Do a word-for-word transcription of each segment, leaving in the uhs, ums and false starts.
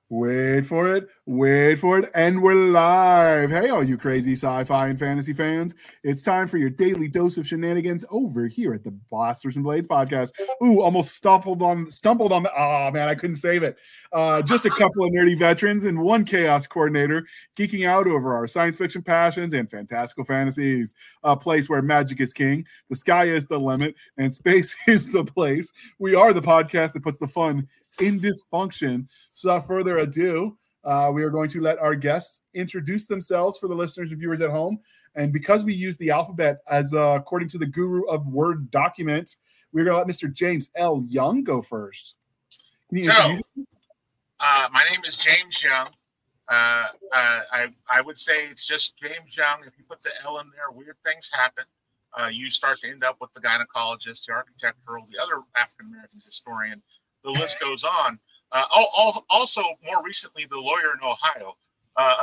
Wait for it, wait for it, and we're live. Hey, all you crazy sci-fi and fantasy fans. It's time for your daily dose of shenanigans over here at the Blasters and Blades podcast. Ooh, almost stumbled on, stumbled on the, oh man, I couldn't save it. Uh, just a couple of nerdy veterans and one chaos coordinator geeking out over our science fiction passions and fantastical fantasies. A place where magic is king, the sky is the limit, and space is the place. We are the podcast that puts the fun in dysfunction. So without further ado, uh, we are going to let our guests introduce themselves for the listeners and viewers at home. And because we use the alphabet as uh, according to the guru of Word document, we're going to let Mister James L. Young go first. So, uh, my name is James Young. Uh, uh, I, I would say it's just James Young. If you put the L in there, weird things happen. Uh, you start to end up with the gynecologist, the architectural, the other African-American historian. The list goes on. Uh, also, more recently, the lawyer in Ohio. Uh,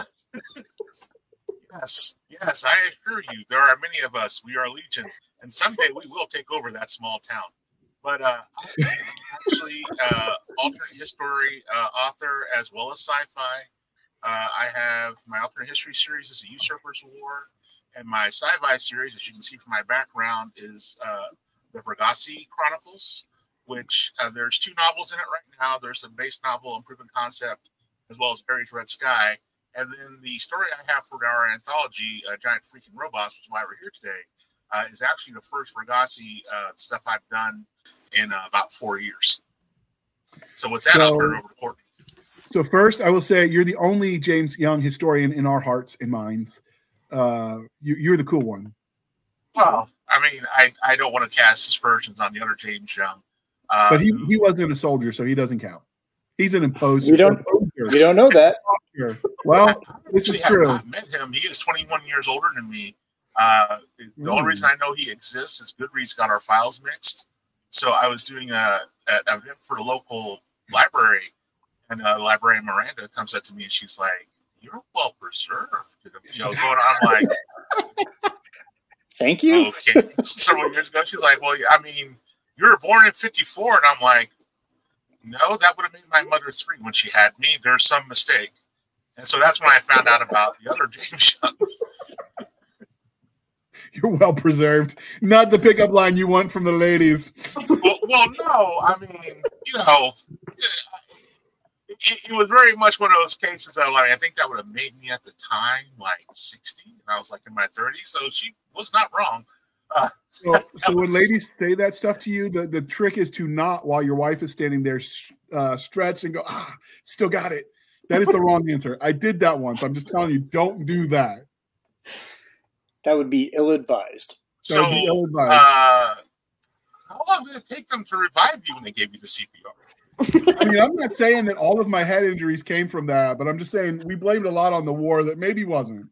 yes, yes, I assure you, there are many of us. We are legion, and someday we will take over that small town. But uh, I'm actually uh, alternate history uh, author as well as sci-fi. Uh, I have my alternate history series is a Usurper's War, and my sci-fi series, as you can see from my background, is uh, the Vergassi Chronicles. Which uh, there's two novels in it right now. There's a base novel, Improving Concept, as well as Aries Red Sky. And then the story I have for our anthology, uh, Giant Freaking Robots, which is why we're here today, uh, is actually the first Vergassi uh, stuff I've done in uh, about four years. So with that, so, I'll turn it over to Courtney. So first, I will say you're the only James Young historian in our hearts and minds. Uh, you, you're the cool one. Well, I mean, I, I don't want to cast aspersions on the other James Young. Uh, but he, he wasn't a soldier, so he doesn't count. He's an imposter. We don't, we don't know that. Well, this is true. I met him. He is twenty-one years older than me. Uh, the mm. only reason I know he exists is Goodreads got our files mixed. So I was doing a, an event for the local library, and uh, librarian Miranda comes up to me and she's like, "You're well preserved." You know, going on like, "Thank you." Okay. Several years ago, she's like, "Well, I mean, you were born in fifty-four," and I'm like, no, that would have made my mother three when she had me. There's some mistake. And so that's when I found out about the other James Young. You're well preserved. Not the pickup line you want from the ladies. well, well, no, I mean, you know, it, it was very much one of those cases of like, I think that would have made me at the time like sixty, and I was like in my thirties, so she was not wrong. Uh, so, so when ladies say that stuff to you, the, the trick is to not, while your wife is standing there, uh, stretch and go, ah, still got it. That is the wrong answer. I did that once. I'm just telling you, don't do that. That would be ill-advised. So, that would be ill-advised. Uh, how long did it take them to revive you when they gave you the C P R? I mean, I'm not saying that all of my head injuries came from that, but I'm just saying we blamed a lot on the war that maybe wasn't.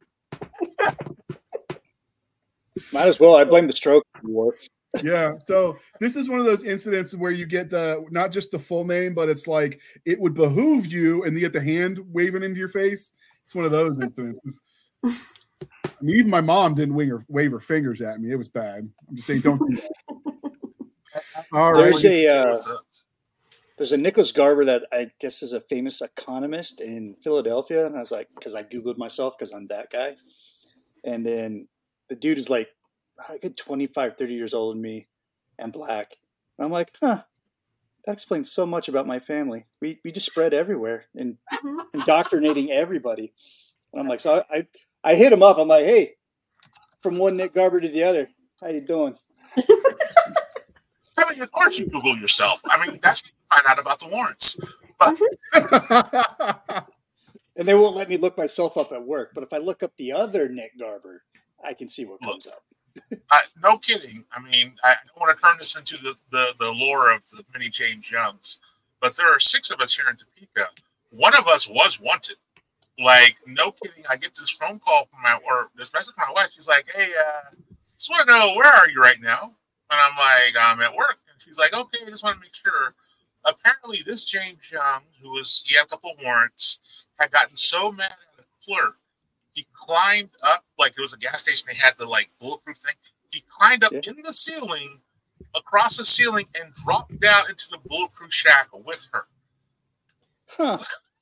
Might as well. I blame the stroke war. Yeah. So this is one of those incidents where you get the not just the full name, but it's like it would behoove you, and you get the hand waving into your face. It's one of those incidents. I mean, even my mom didn't wave her, wave her fingers at me. It was bad. I'm just saying, don't do that. All right. There's a uh, there's a Nicholas Garber that I guess is a famous economist in Philadelphia, and I was like, because I Googled myself because I'm that guy, and then. The dude is like a good twenty-five, thirty years older than me and black. And I'm like, huh, that explains so much about my family. We we just spread everywhere and indoctrinating everybody. And I'm like, so I, I, I hit him up. I'm like, hey, from one Nick Garber to the other, how you doing? I mean, of course you Google yourself. I mean, that's how you find out about the warrants. But and they won't let me look myself up at work. But if I look up the other Nick Garber, I can see what comes up. I, no kidding. I mean, I don't want to turn this into the, the, the lore of the many James Youngs, but there are six of us here in Topeka. One of us was wanted. Like, no kidding. I get this phone call from my, or this message from my wife. She's like, hey, uh, just want to know, where are you right now? And I'm like, I'm at work. And she's like, okay, I just want to make sure. Apparently, this James Young, who was, he had a couple of warrants, had gotten so mad at a clerk, he climbed up, like it was a gas station. They had the like bulletproof thing. He climbed up yeah. in the ceiling, across the ceiling, and dropped down into the bulletproof shack with her. Huh.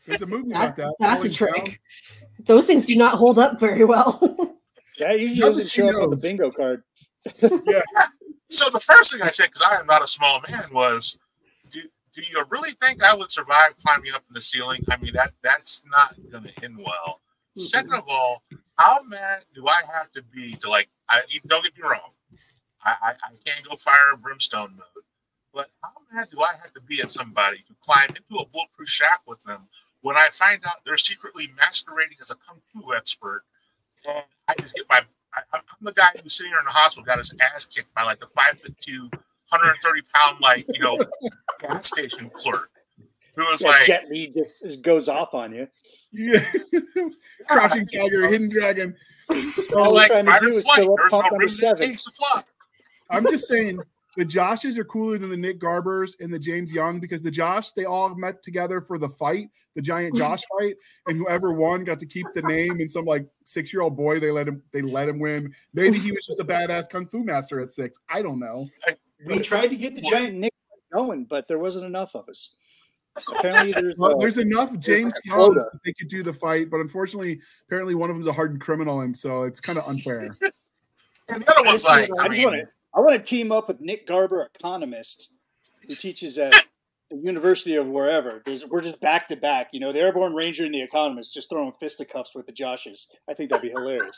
There's a movie That, about that. that's a Falling trick. Down. Those things do not hold up very well. That usually Now that doesn't she show up on the knows. bingo card. Yeah. So the first thing I said, because I am not a small man, was, do, do you really think I would survive climbing up in the ceiling? I mean, that that's not going to end well. Second of all, how mad do I have to be to, like, I, don't get me wrong, I, I, I can't go fire and brimstone mode, but how mad do I have to be at somebody to climb into a bulletproof shack with them when I find out they're secretly masquerading as a kung fu expert, and I just get my, I, I'm the guy who's sitting here in the hospital, got his ass kicked by like the five foot two, one hundred thirty pound, like, you know, gas station clerk who was Yeah, like, Jet Li just, just goes off on you. Yeah. Crouching Tiger, Hidden Dragon. so All we're like trying to fight do or is flight. fill up There's pump no number room to seven. change the clock. I'm just saying the Joshes are cooler than the Nick Garbers and the James Young because the Josh, they all met together for the fight, the giant Josh fight, and whoever won got to keep the name. And some like six-year-old boy, they let him they let him win. Maybe he was just a badass kung fu master at six. I don't know. We tried to get the giant Nick going, but there wasn't enough of us. Apparently, there's Well, uh, there's enough James a Youngs quota. that they could do the fight, but unfortunately, apparently one of them's a hardened criminal, and so it's kind of unfair. And the other I one's just wanna- like, I I just mean, want to I want to team up with Nick Garber, economist, who teaches at the University of wherever. There's, we're just back to back. You know, the Airborne Ranger and the economist just throwing fisticuffs with the Joshes. I think that'd be hilarious.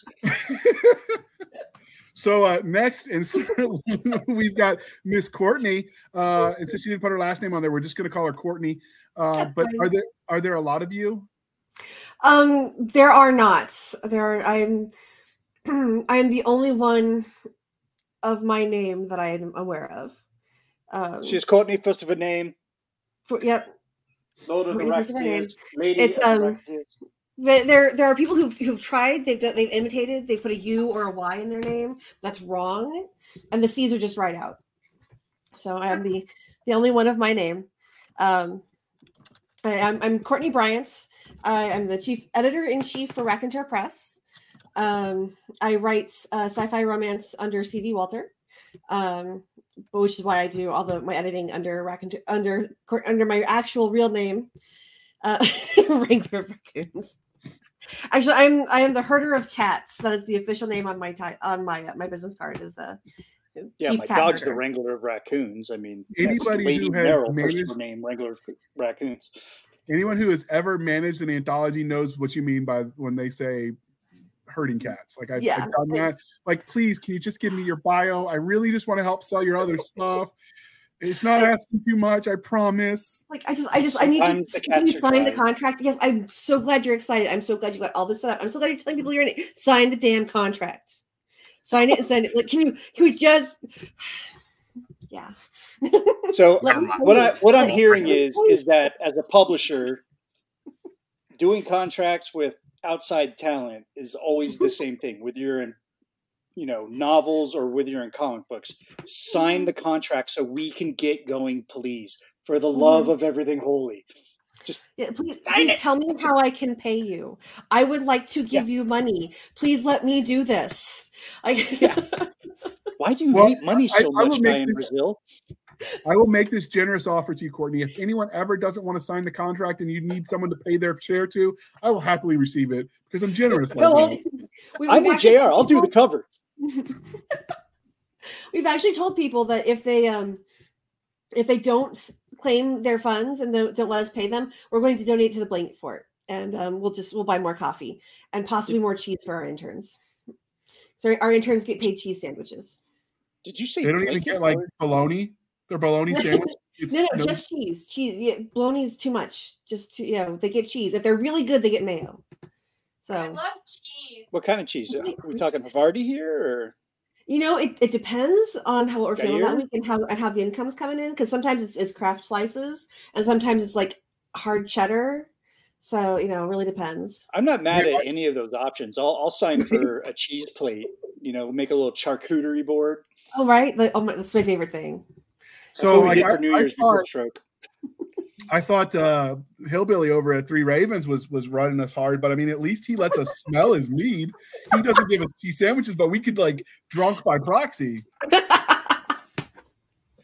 So uh, next, and we've got Miss Courtney. Uh, and since she didn't put her last name on there, we're just going to call her Courtney. Uh, That's but fine. are there are there a lot of you? Um, there are not. There are. I'm. I am the only one of my name that I am aware of. Um, She's Courtney, first of a name. for, yep. Lord of the Courtney, first of her name. Racketeers. Lady It's, of the um, Racketeers. There, there, there are people who've who've tried. They've done- they've imitated. They put a U or a Y in their name. That's wrong, and the C's are just right out. So I am the the only one of my name. Um, I, I'm I'm Courtney Bryant's. I am the chief editor in chief for Raconteur Press. Um, I write uh, sci-fi romance under C V Walter, um, which is why I do all the my editing under Raconteur under under my actual real name, uh, Wrangler of Raccoons. Actually, I'm I am the herder of cats. That is the official name on my ti- on my uh, my business card. Is uh, Yeah, chief my cat dog's the herder. Wrangler of Raccoons. I mean, that's Anybody Lady who has Merrill, first managed- of her name, Wrangler of Raccoons. Anyone who has ever managed an anthology knows what you mean by when they say herding cats. Like I've, Yeah, I've done that. it's- Like, please, can you just give me your bio? I really just want to help sell your other stuff. It's not asking too much, I promise. Like I just I just I need you Sometimes the to can you cats are sign the crying. contract. Yes, I'm so glad you're excited. I'm so glad you got all this set up. I'm so glad you're telling people you're in it. Sign the damn contract. Sign it and send it. Like, can you can we just yeah. So Let Never me mind. what I what I'm let me- hearing is is that as a publisher, doing contracts with outside talent is always the same thing. Whether you're in, you know, novels or whether you're in comic books, sign the contract so we can get going, please, for the love of everything holy. Just Yeah, please, Sign please it. tell me how I can pay you. I would like to give you money. Please let me do this. Like, Yeah. why do you Well, hate money I- so I will much, make guy in this- Brazil? I will make this generous offer to you, Courtney. If anyone ever doesn't want to sign the contract and you need someone to pay their share to, I will happily receive it because I'm generous. Like Hello. that. we- I'm we've with actually J R. told I'll do the people- cover. We've actually told people that if they um if they don't s- claim their funds and don't don't let us pay them, we're going to donate to the blanket fort, and um, we'll just we'll buy more coffee and possibly more cheese for our interns. So our interns get paid cheese sandwiches. Did you say They don't even blanket get like fort? bologna. Their bologna sandwich. It's No, no, no- just cheese. Cheese. Yeah, bologna's too much. Just to, you know, they get cheese. If they're really good, they get mayo. I So love cheese. What kind of cheese? Are we talking Havarti here, or you know, it, it depends on how what we're feeling that Gruyere? week and how and how the income's coming in. Because sometimes it's it's craft slices, and sometimes it's like hard cheddar. So you know, it really depends. I'm not mad Yeah, at any of those options. I'll I'll sign for a cheese plate. You know, make a little charcuterie board. Oh right, like, oh my, that's my favorite thing. That's So what we like, did I, for New I Year's before thought, stroke. I thought uh, Hillbilly over at Three Ravens was was running us hard, but I mean, at least he lets us smell his mead. He doesn't give us cheese sandwiches, but we could like drunk by proxy.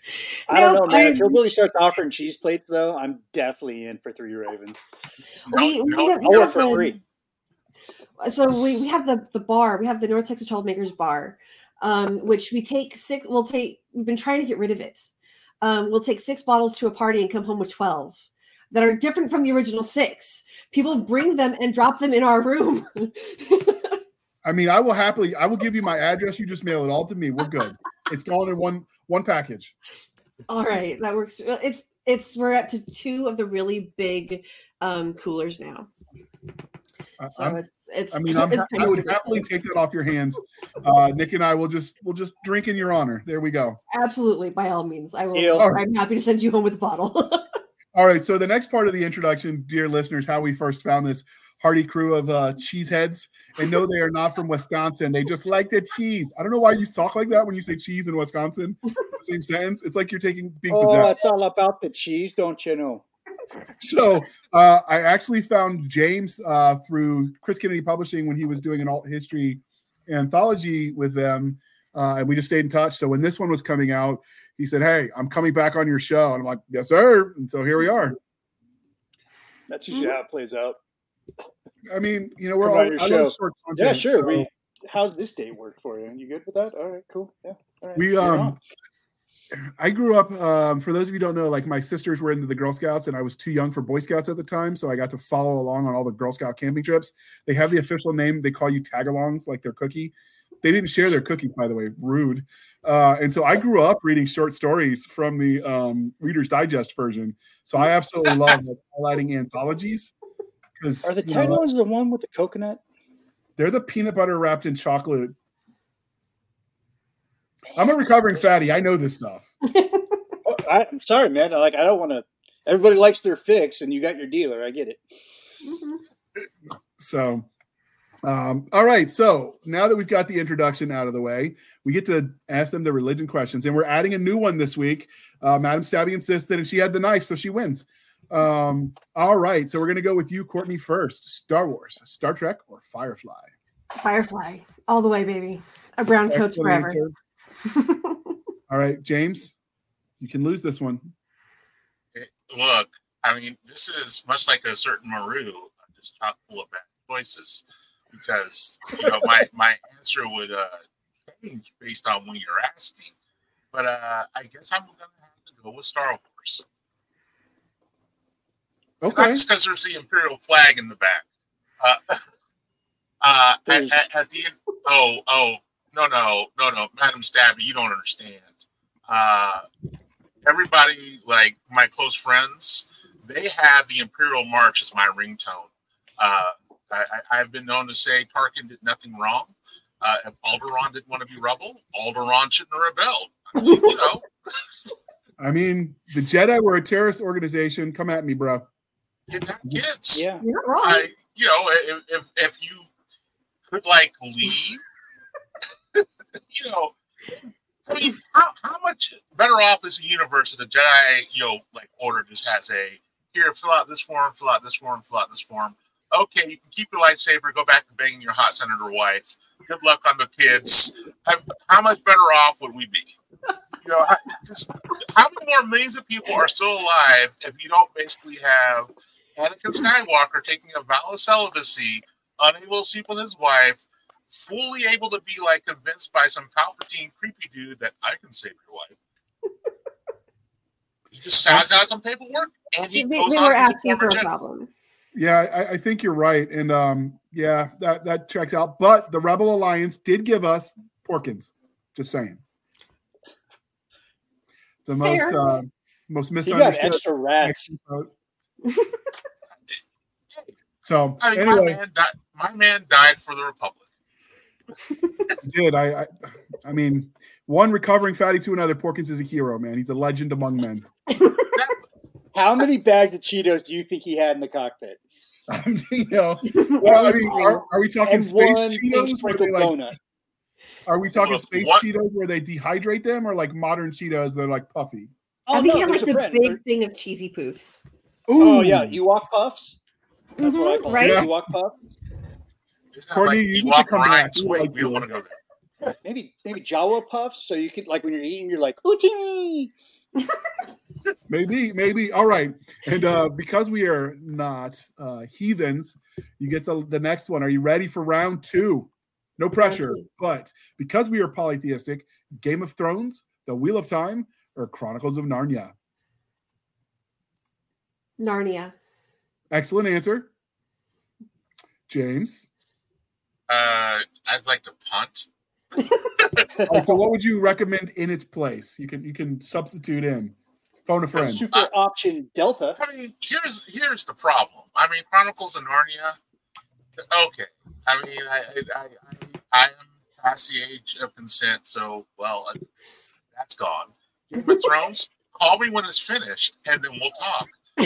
I don't No, know, man. I- If Hillbilly starts offering cheese plates, though, I'm definitely in for Three Ravens. We, we, no, have, no, we I'll have work for the- free. so we, we have the, the bar. We have the North Texas Troublemakers bar, um, which we take six. We'll take. We've been trying to get rid of it. Um, we'll take six bottles to a party and come home with twelve that are different from the original six. People bring them and drop them in our room. I mean, I will happily. I will give you my address. You just mail it all to me. We're good. It's going in one one package. All right, that works. It's it's we're up to two of the really big um, coolers now. I- So I'm- it's it's. I mean, I'm, it's ha- kind I of would ridiculous. happily take that off your hands. Uh, Nick and I will just we'll just drink in your honor. There we go. Absolutely, by all means, I will. Deal. All right. I'm happy to send you home with a bottle. All right. So the next part of the introduction, dear listeners, how we first found this hearty crew of uh, cheeseheads, and no, they are not from Wisconsin. They just like the cheese. I don't know why you talk like that when you say cheese in Wisconsin. Same sentence. It's like you're taking being Oh, possessed. it's all about the cheese, don't you know? So uh, I actually found James uh, through Chris Kennedy Publishing when he was doing an alt history anthology with them, uh, and we just stayed in touch. So when this one was coming out, he said, "Hey, I'm coming back on your show," and I'm like, "Yes, sir." And so here we are. That's usually how it plays out. I mean, you know, we're Come all on your I show. love short content, Yeah, sure. so We. How's this date work for you? You good with that? All right, cool. Yeah. All right. we You're um. on. I grew up, um, for those of you who don't know, like my sisters were into the Girl Scouts and I was too young for Boy Scouts at the time. So I got to follow along on all the Girl Scout camping trips. They have the official name. They call you tag-alongs, like their cookie. They didn't share their cookie, by the way. Rude. Uh, and so I grew up reading short stories from the um, Reader's Digest version. So I absolutely love like, highlighting anthologies. Because Are the Tag-Alongs the one with the coconut? they're the peanut butter wrapped in chocolate. I'm a recovering fatty. I know this stuff. Oh, I, I'm sorry, man. Like I don't want to. Everybody likes their fix, and you got your dealer. I get it. Mhm. So, um, all right. So now that we've got the introduction out of the way, we get to ask them the religion questions, and we're adding a new one this week. Uh, Madam Stabby insisted, and she had the knife, so she wins. Um, all right. So we're gonna go with you, Courtney, first. Star Wars, Star Trek, or Firefly? Firefly, all the way, baby. A brown coat's Excellent forever. answer. All right, James, you can lose this one. Look, I mean, this is much like a certain Maru, just chock full of bad choices, because you know my my answer would uh, change based on when you're asking. But uh, I guess I'm gonna have to go with Star Wars. Okay. Not just because there's the Imperial flag in the back. Uh, uh, at, at, at the end, oh, oh, no, no, no, no, Madam Stabby, you don't understand. Uh, everybody, like my close friends, they have the Imperial March as my ringtone. Uh, I, I, I've been known to say Tarkin did nothing wrong. Uh, if Alderaan didn't want to be rebel, Alderaan shouldn't have rebelled. I mean, you know. I mean, the Jedi were a terrorist organization. Come at me, bro. It had kids. Yeah. You're not wrong. I, you know, if, if if you could like leave, you know, I mean, how, how much better off is the universe if the Jedi, you know, like order just has a here, fill out this form, fill out this form, fill out this form. Okay, you can keep your lightsaber, go back to banging your hot senator wife. Good luck on the kids. How, how much better off would we be? You know, how, just, how many more millions of people are still alive if you don't basically have Anakin Skywalker taking a vow of celibacy, unable to sleep with his wife, fully able to be like convinced by some Palpatine creepy dude that I can save your wife. He just signs out some paperwork and he they, goes they on were as a asking for former a general. problem. Yeah, I, I think you're right, and um, yeah, that that checks out. But the Rebel Alliance did give us Porkins. Just saying, the most Fair. uh, most He got misunderstood. extra rats. So I mean, my anyway, man died. My man died for the Republic. did I, I? I mean, one recovering fatty to another. Porkins is a hero, man. He's a legend among men. How many bags of Cheetos do you think he had in the cockpit? you know, well, I mean, are, are we talking And space one pink Cheetos? Where sprinkled they, like, donut. are we talking Look, space what- Cheetos where they dehydrate them, or like modern Cheetos that are like puffy? Oh, I think no, he had like there's a the brand. big There- thing of cheesy poofs. Ooh, Oh, yeah. Ewok Puffs? That's what I Mhm, call right? it. Yeah. Ewok Puff. Isn't that Courtney, like you need to Ewok come back. Ryan's? We Wait, like we don't you. want to go there. Maybe maybe Jawa puffs, so you could like when you're eating, you're like Utini. Maybe, maybe. All right. And uh, because we are not uh, heathens, you get the, the next one. Are you ready for round two? No pressure. But because we are polytheistic, Game of Thrones, The Wheel of Time, or Chronicles of Narnia? Narnia. Excellent answer. James? Uh, I'd like to punt. Right, so what would you recommend in its place? You can you can substitute in. Phone a friend. Super uh, option Delta. I mean, here's here's the problem. I mean, Chronicles of Narnia. Okay. I mean, I I, I, I am past the age of consent, so well, uh, that's gone. Game of Thrones. Call me when it's finished, and then we'll talk.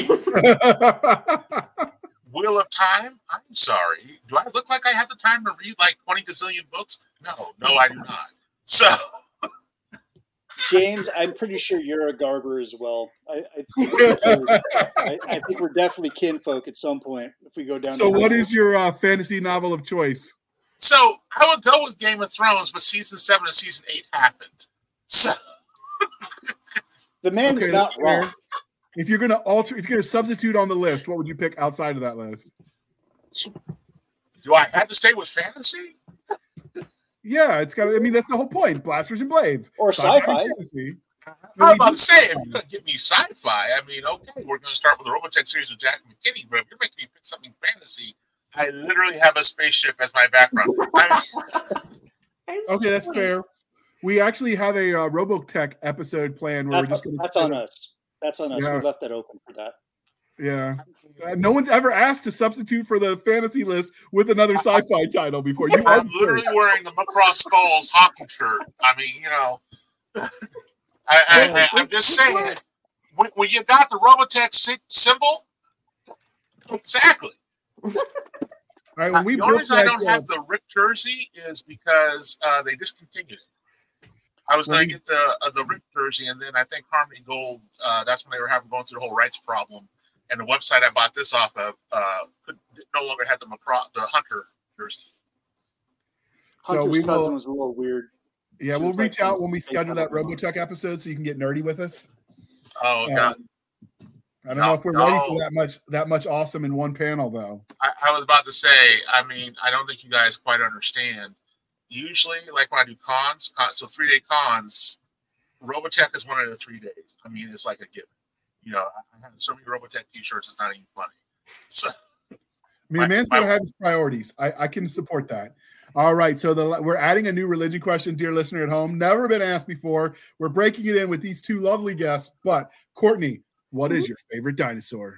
Wheel of Time. I'm sorry. Do I look like I have the time to read like twenty gazillion books? No, no, I do not. So. James, I'm pretty sure you're a Garber as well. I, I, think, I, I think we're definitely kinfolk at some point if we go down. So, what is your uh, fantasy novel of choice? So, I would go with Game of Thrones, but season seven and season eight happened. So, the man okay, is not wrong. Fair. If you're gonna alter, if you're gonna substitute on the list, what would you pick outside of that list? Do I have to stay with fantasy? Yeah, it's got. I mean, that's the whole point. Blasters and blades, or sci-fi. Fantasy. I was about to say, if you're gonna give me sci-fi, I mean, okay, we're gonna start with the Robotech series with Jack McKinney, but if you're making me pick something fantasy, I literally have a spaceship as my background. Okay, that's fair. We actually have a uh, Robotech episode planned where that's, we're just going to. That's on us. That's on us. Yeah. We left that open for that. Yeah. Uh, no one's ever asked to substitute for the fantasy list with another sci-fi title before. You I'm literally first. wearing the Macross Skulls hockey shirt. I mean, you know, I, I, I, I'm just saying, when, when you got the Robotech symbol, exactly. All right, when we the only reason I don't uh, have the Rick jersey is because uh, they discontinued it. I was going to get the uh, the Rick jersey, and then I think Harmony Gold, uh, that's when they were having going through the whole rights problem. And the website I bought this off of uh, could no longer have the Macross, the Hunter jersey. Hunter's so we cousin will, was a little weird. Yeah, she we'll reach like out when we schedule that Robotech episode so you can get nerdy with us. Oh, God. Um, I don't no, know if we're no. ready for that much that much awesome in one panel, though. I, I was about to say, I mean, I don't think you guys quite understand. Usually, like when I do cons, con, so three-day cons, Robotech is one of the three days. I mean, it's like a given. You know, I have so many Robotech t-shirts, it's not even funny. So, I mean, my, man's got to have his priorities. I, I can support that. All right, so the, we're adding a new religion question, dear listener at home. Never been asked before. We're breaking it in with these two lovely guests. But, Courtney, what is your favorite dinosaur?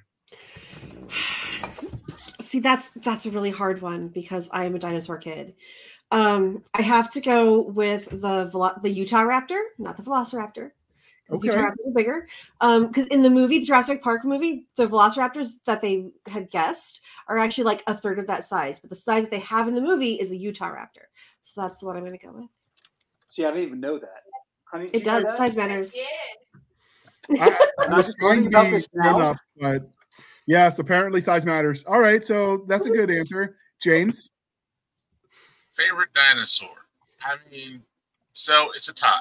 See, that's that's a really hard one because I am a dinosaur kid. Um, I have to go with the the Utah Raptor, not the Velociraptor. Okay. Utah Raptors are bigger. Um, because in the movie, the Jurassic Park movie, the Velociraptors that they had guessed are actually like a third of that size. But the size that they have in the movie is a Utah Raptor. So that's the one I'm going to go with. See, I didn't even know that. Honey, it does. Size matters. Yeah. I, I was trying to be good enough, but yes, apparently size matters. All right, so that's a good answer. James? Favorite dinosaur? I mean, so it's a tie.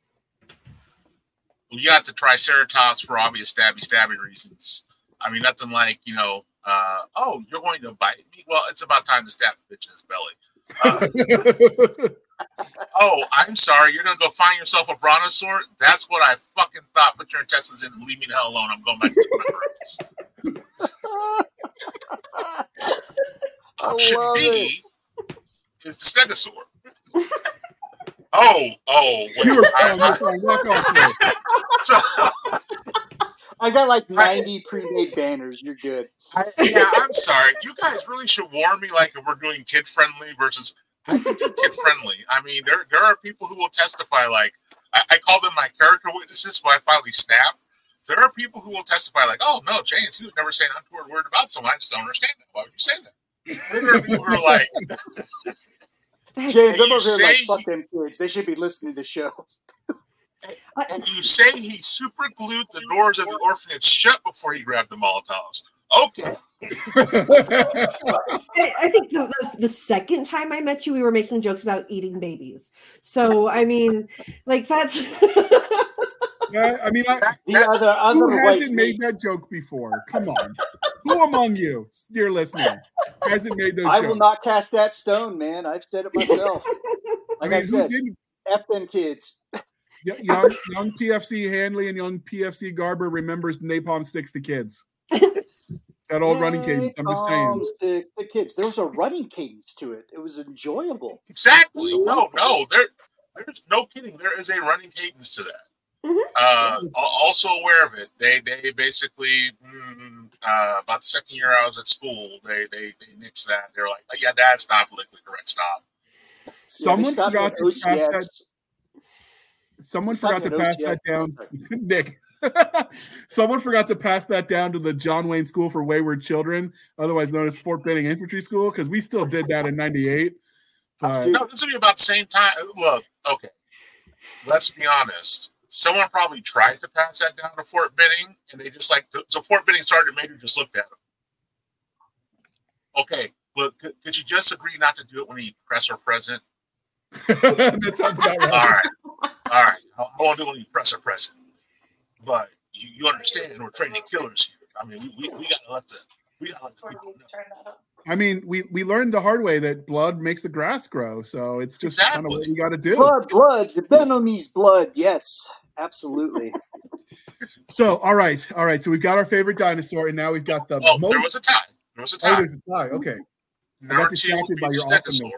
We got the Triceratops for obvious stabby stabby reasons. I mean, nothing like, you know, uh, oh, you're going to bite me? Well, it's about time to stab the bitch in his belly. Uh, oh, I'm sorry. You're going to go find yourself a brontosaur? That's what I fucking thought. Put your intestines in and leave me the hell alone. I'm going back to my brains. Option B is the stegosaur. Oh, oh. You were fine, I, fine. Walk off so, I got like ninety pre-made banners. You're good. I, yeah, I'm sorry. You guys really should warn me like if we're doing kid-friendly versus I can do kid-friendly. I mean, there there are people who will testify like, I, I call them my character witnesses when I finally snap. There are people who will testify like, oh, no, James, you would never say an untoward word about someone. I just don't understand that. Why would you say that? There are people who are like... James, I'm over here like, fuck them kids. They should be listening to the show. And you say he super glued the doors of the orphanage shut before he grabbed the Molotovs. Okay. I, I think the, the, the second time I met you, we were making jokes about eating babies. So I mean, like that's. Yeah, I mean, I, The other, other who white hasn't made that joke before? Come on, who among you, dear listener, hasn't made those I jokes? will not cast that stone, man. I've said it myself. Like I, I mean, who said, didn't? F them kids. Y- Young, young P F C Handley and young P F C Garber remembers napalm sticks to kids. That old running cadence. I'm just saying. Napalm stick to kids. There was a running cadence to it. It was enjoyable. Exactly. No, no, there, there's no kidding. There is a running cadence to that. Mhm. Uh, al- also aware of it. They, they basically mm, uh, about the second year I was at school, they, they, they nixed that. They're like, oh, yeah, that's not politically correct. Stop. Someone stopped forgot at to pass that. O C X. Someone They stopped forgot to at pass O C X. that down, Nick. Someone forgot to pass that down to the John Wayne School for Wayward Children, otherwise known as Fort Benning Infantry School, because we still did that in ninety-eight. But Dude. No, this will be about the same time. Look, okay, let's be honest. Someone probably tried to pass that down to Fort Benning, and they just like, so Fort Benning Sergeant Major just looked at him. Okay, look, could, could you just agree not to do it when he press or present? that sounds about All right. right, all right. I, I won't do it when you press or present. But you, you understand we're training killers here. I mean, we, we, we gotta let the we gotta let the people know. I mean, we we learned the hard way that blood makes the grass grow, so it's just kind of what Exactly. we got to do. Blood, blood, the Benomy's blood. Yes, absolutely. So, all right, all right. So we've got our favorite dinosaur, and now we've got the Oh, most. there was a tie. There was a Oh, tie. there's a tie. Okay. Number two distracted would be by the your awesomeness. stegosaur.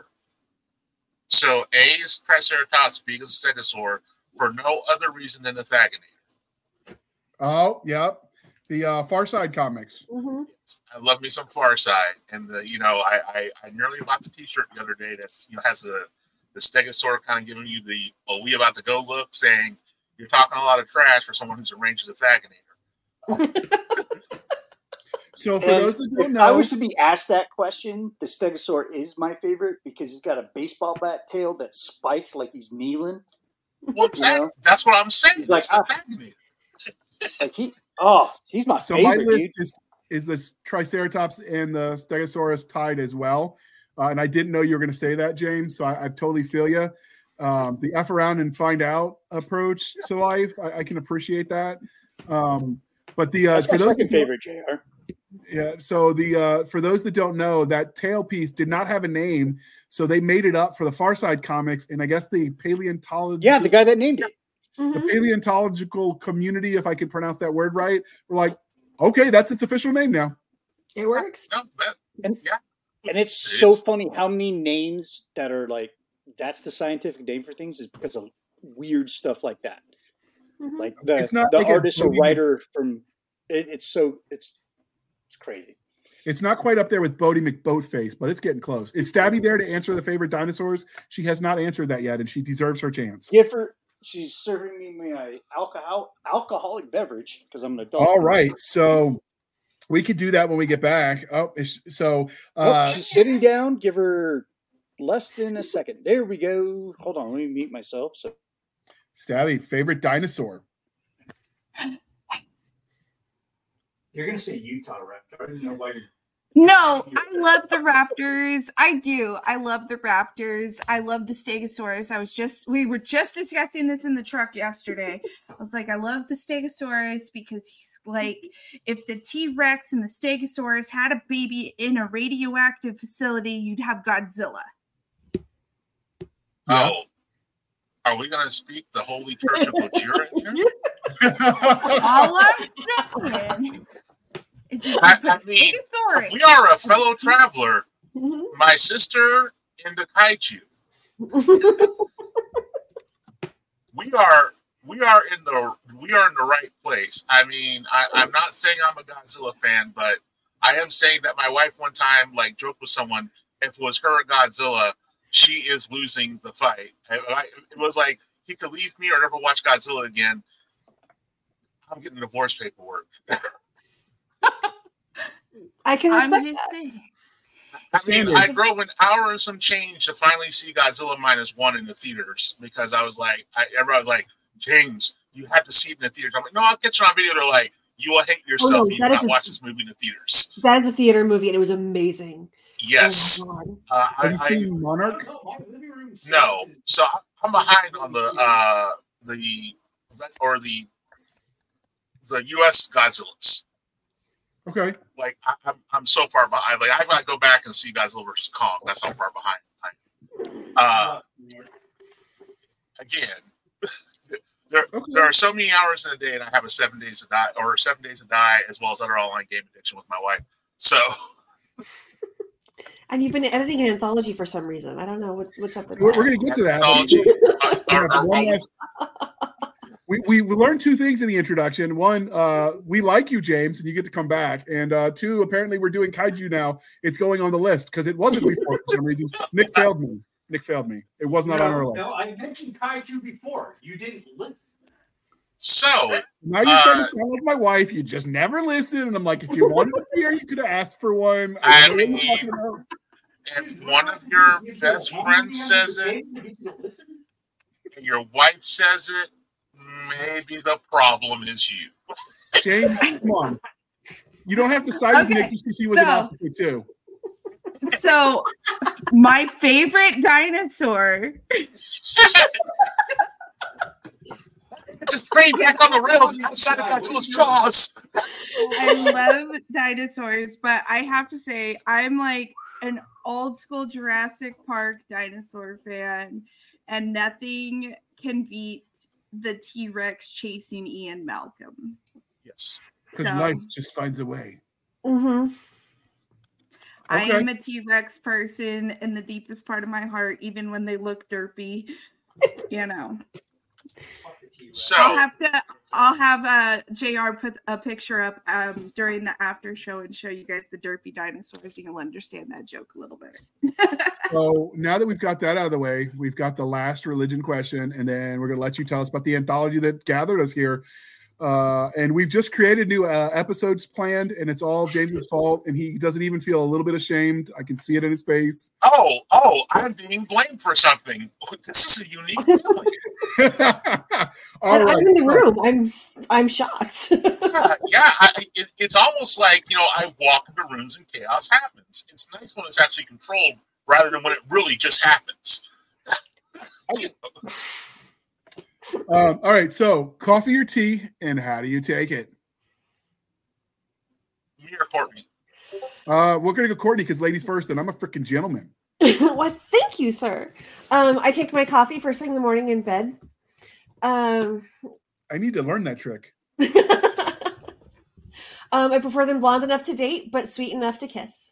So A is Triceratops, B is stegosaur for no other reason than the Thaginator. Oh, yep. The uh, Far Side comics. Mhm. I love me some Far Side, and the you know I, I I nearly bought the T-shirt the other day. That's you know has the the stegosaur kind of giving you the oh we about to go look, saying you're talking a lot of trash for someone who's arranged as a Thaginator. So for And those that if don't know, I was to be asked that question, the Stegosaur is my favorite because he's got a baseball bat tail that's spiked like he's kneeling. Well, exactly. know? That's what I'm saying. Like, That's the ah. Thaginator. Like he, oh, he's my so my favorite, list dude. is is the Triceratops and the Stegosaurus tied as well. Uh, and I didn't know you were going to say that, James. So I, I totally feel you. Um, the F around and find out approach to life, I, I can appreciate that. Um, but the uh, That's for my those second that don't- favorite, J R. Yeah. So the uh, for those that don't know, that tail piece did not have a name, so they made it up for the Far Side comics, and I guess the paleontology. Yeah, the guy that named it. the Mhm. paleontological community, if I can pronounce that word right, we're like, okay, that's its official name now. It works. No, that, And- yeah. And it's so funny how many names that are like that's the scientific name for things is because of weird stuff like that. Mhm. Like the It's not the like a artist or Bodhi- writer from it, it's so it's it's crazy. It's not quite up there with Bodie McBoatface, but it's getting close. Is Stabby there to answer the favorite dinosaurs? She has not answered that yet, and she deserves her chance. Give her. She's serving me my alcohol alcoholic beverage because I'm an adult. All right, so we could do that when we get back. Oh, it's- so Oh, uh, she's sitting down. Give her less than a second. There we go. Hold on. Let me mute myself. So Stabby, favorite dinosaur. You're gonna say Utah Raptor. I didn't know why you're. No, I love the Raptors. I do. I love the Raptors. I love the Stegosaurus. I was just, we were just discussing this in the truck yesterday. I was like, I love the Stegosaurus because he's like, if the T Rex and the Stegosaurus had a baby in a radioactive facility, you'd have Godzilla. Yeah. Oh, are we going to speak the Holy Church of Gojira in here? All I'm saying is that I- you I put mean, Stegosaurus. We are a fellow traveler. Mhm. My sister in the kaiju. We are we are in the we are in the right place. I mean, I, I'm not saying I'm a Godzilla fan, but I am saying that my wife one time like joked with someone, if it was her or Godzilla, she is losing the fight. I, I, it was like he could leave me or never watch Godzilla again. I'm getting divorce paperwork. I can I'm respect just that. saying. I mean, Standard. I drove an hour and some change to finally see Godzilla minus one in the theaters because I was like, I, everybody was like, James, you have to see it in the theaters. I'm like, no, I'll get you on video. They're like, you will hate yourself no, if you that do is not a- watch this movie in the theaters. That is a theater movie, and it was amazing. Yes. Oh, God. Uh, I, Have you I, seen Monarch? No, my living room no. size is- So I'm behind on the uh, the or the the U S Godzillas. Okay. Like I, I'm I'm so far behind. Like I gotta go back and see Godzilla versus Kong. That's how far behind I am. Uh, again, there Okay. there are so many hours in a day, and I have a seven days to die or seven days to die, as well as other online game addiction with my wife. So. And you've been editing an anthology for some reason. I don't know what, what's up with We're, that. we're going to get to that. Anthology. Uh, We are- have are- one are- last- we, we we learned two things in the introduction. One, uh, we like you, James, and you get to come back. And uh, two, apparently we're doing kaiju now. It's going on the list because it wasn't before for some reason. Nick failed me. Nick failed me. It was not no, on our list. No, I mentioned kaiju before. You didn't listen. So Now you're starting Uh, to sound like my wife. You just never listen. And I'm like, if you wanted to be here, you could have asked for one. I know what you're mean- talking about. if one of your best friends says it, and your wife says it, maybe the problem is you. James, come on. You don't have to side with Okay, Nick just because he was an so- officer too. So, my favorite dinosaur. Just train back on the rails and outside of Godzilla's jaws. I love dinosaurs, but I have to say, I'm like an old school Jurassic Park dinosaur fan, and nothing can beat the T-Rex chasing Ian Malcolm. Yes. Because So- life just finds a way. Mm-hmm. I Okay. am a T-Rex person in the deepest part of my heart, even when they look derpy. You know, So I'll have to. I'll have uh, J R put a picture up um, during the after show and show you guys the derpy dinosaurs. You'll understand that joke a little better. So now that we've got that out of the way, we've got the last religion question, and then we're going to let you tell us about the anthology that gathered us here. Uh, and we've just created new uh, episodes planned, and it's all James's fault, and he doesn't even feel a little bit ashamed. I can see it in his face. oh, oh, I'm being blamed for something. This is a unique family. All And right, I'm in the so- room. I'm I'm shocked. Yeah, yeah I, it, it's almost like, you know, I walk into rooms and chaos happens. It's nice when it's actually controlled rather than when it really just happens. Um, all right, so coffee or tea, and how do you take it? Me or Courtney? Uh, we're gonna go Courtney because ladies first, and I'm a freaking gentleman. Well, thank you, sir. Um, I take my coffee first thing in the morning in bed. Um, I need to learn that trick. um, I prefer them blonde enough to date, but sweet enough to kiss.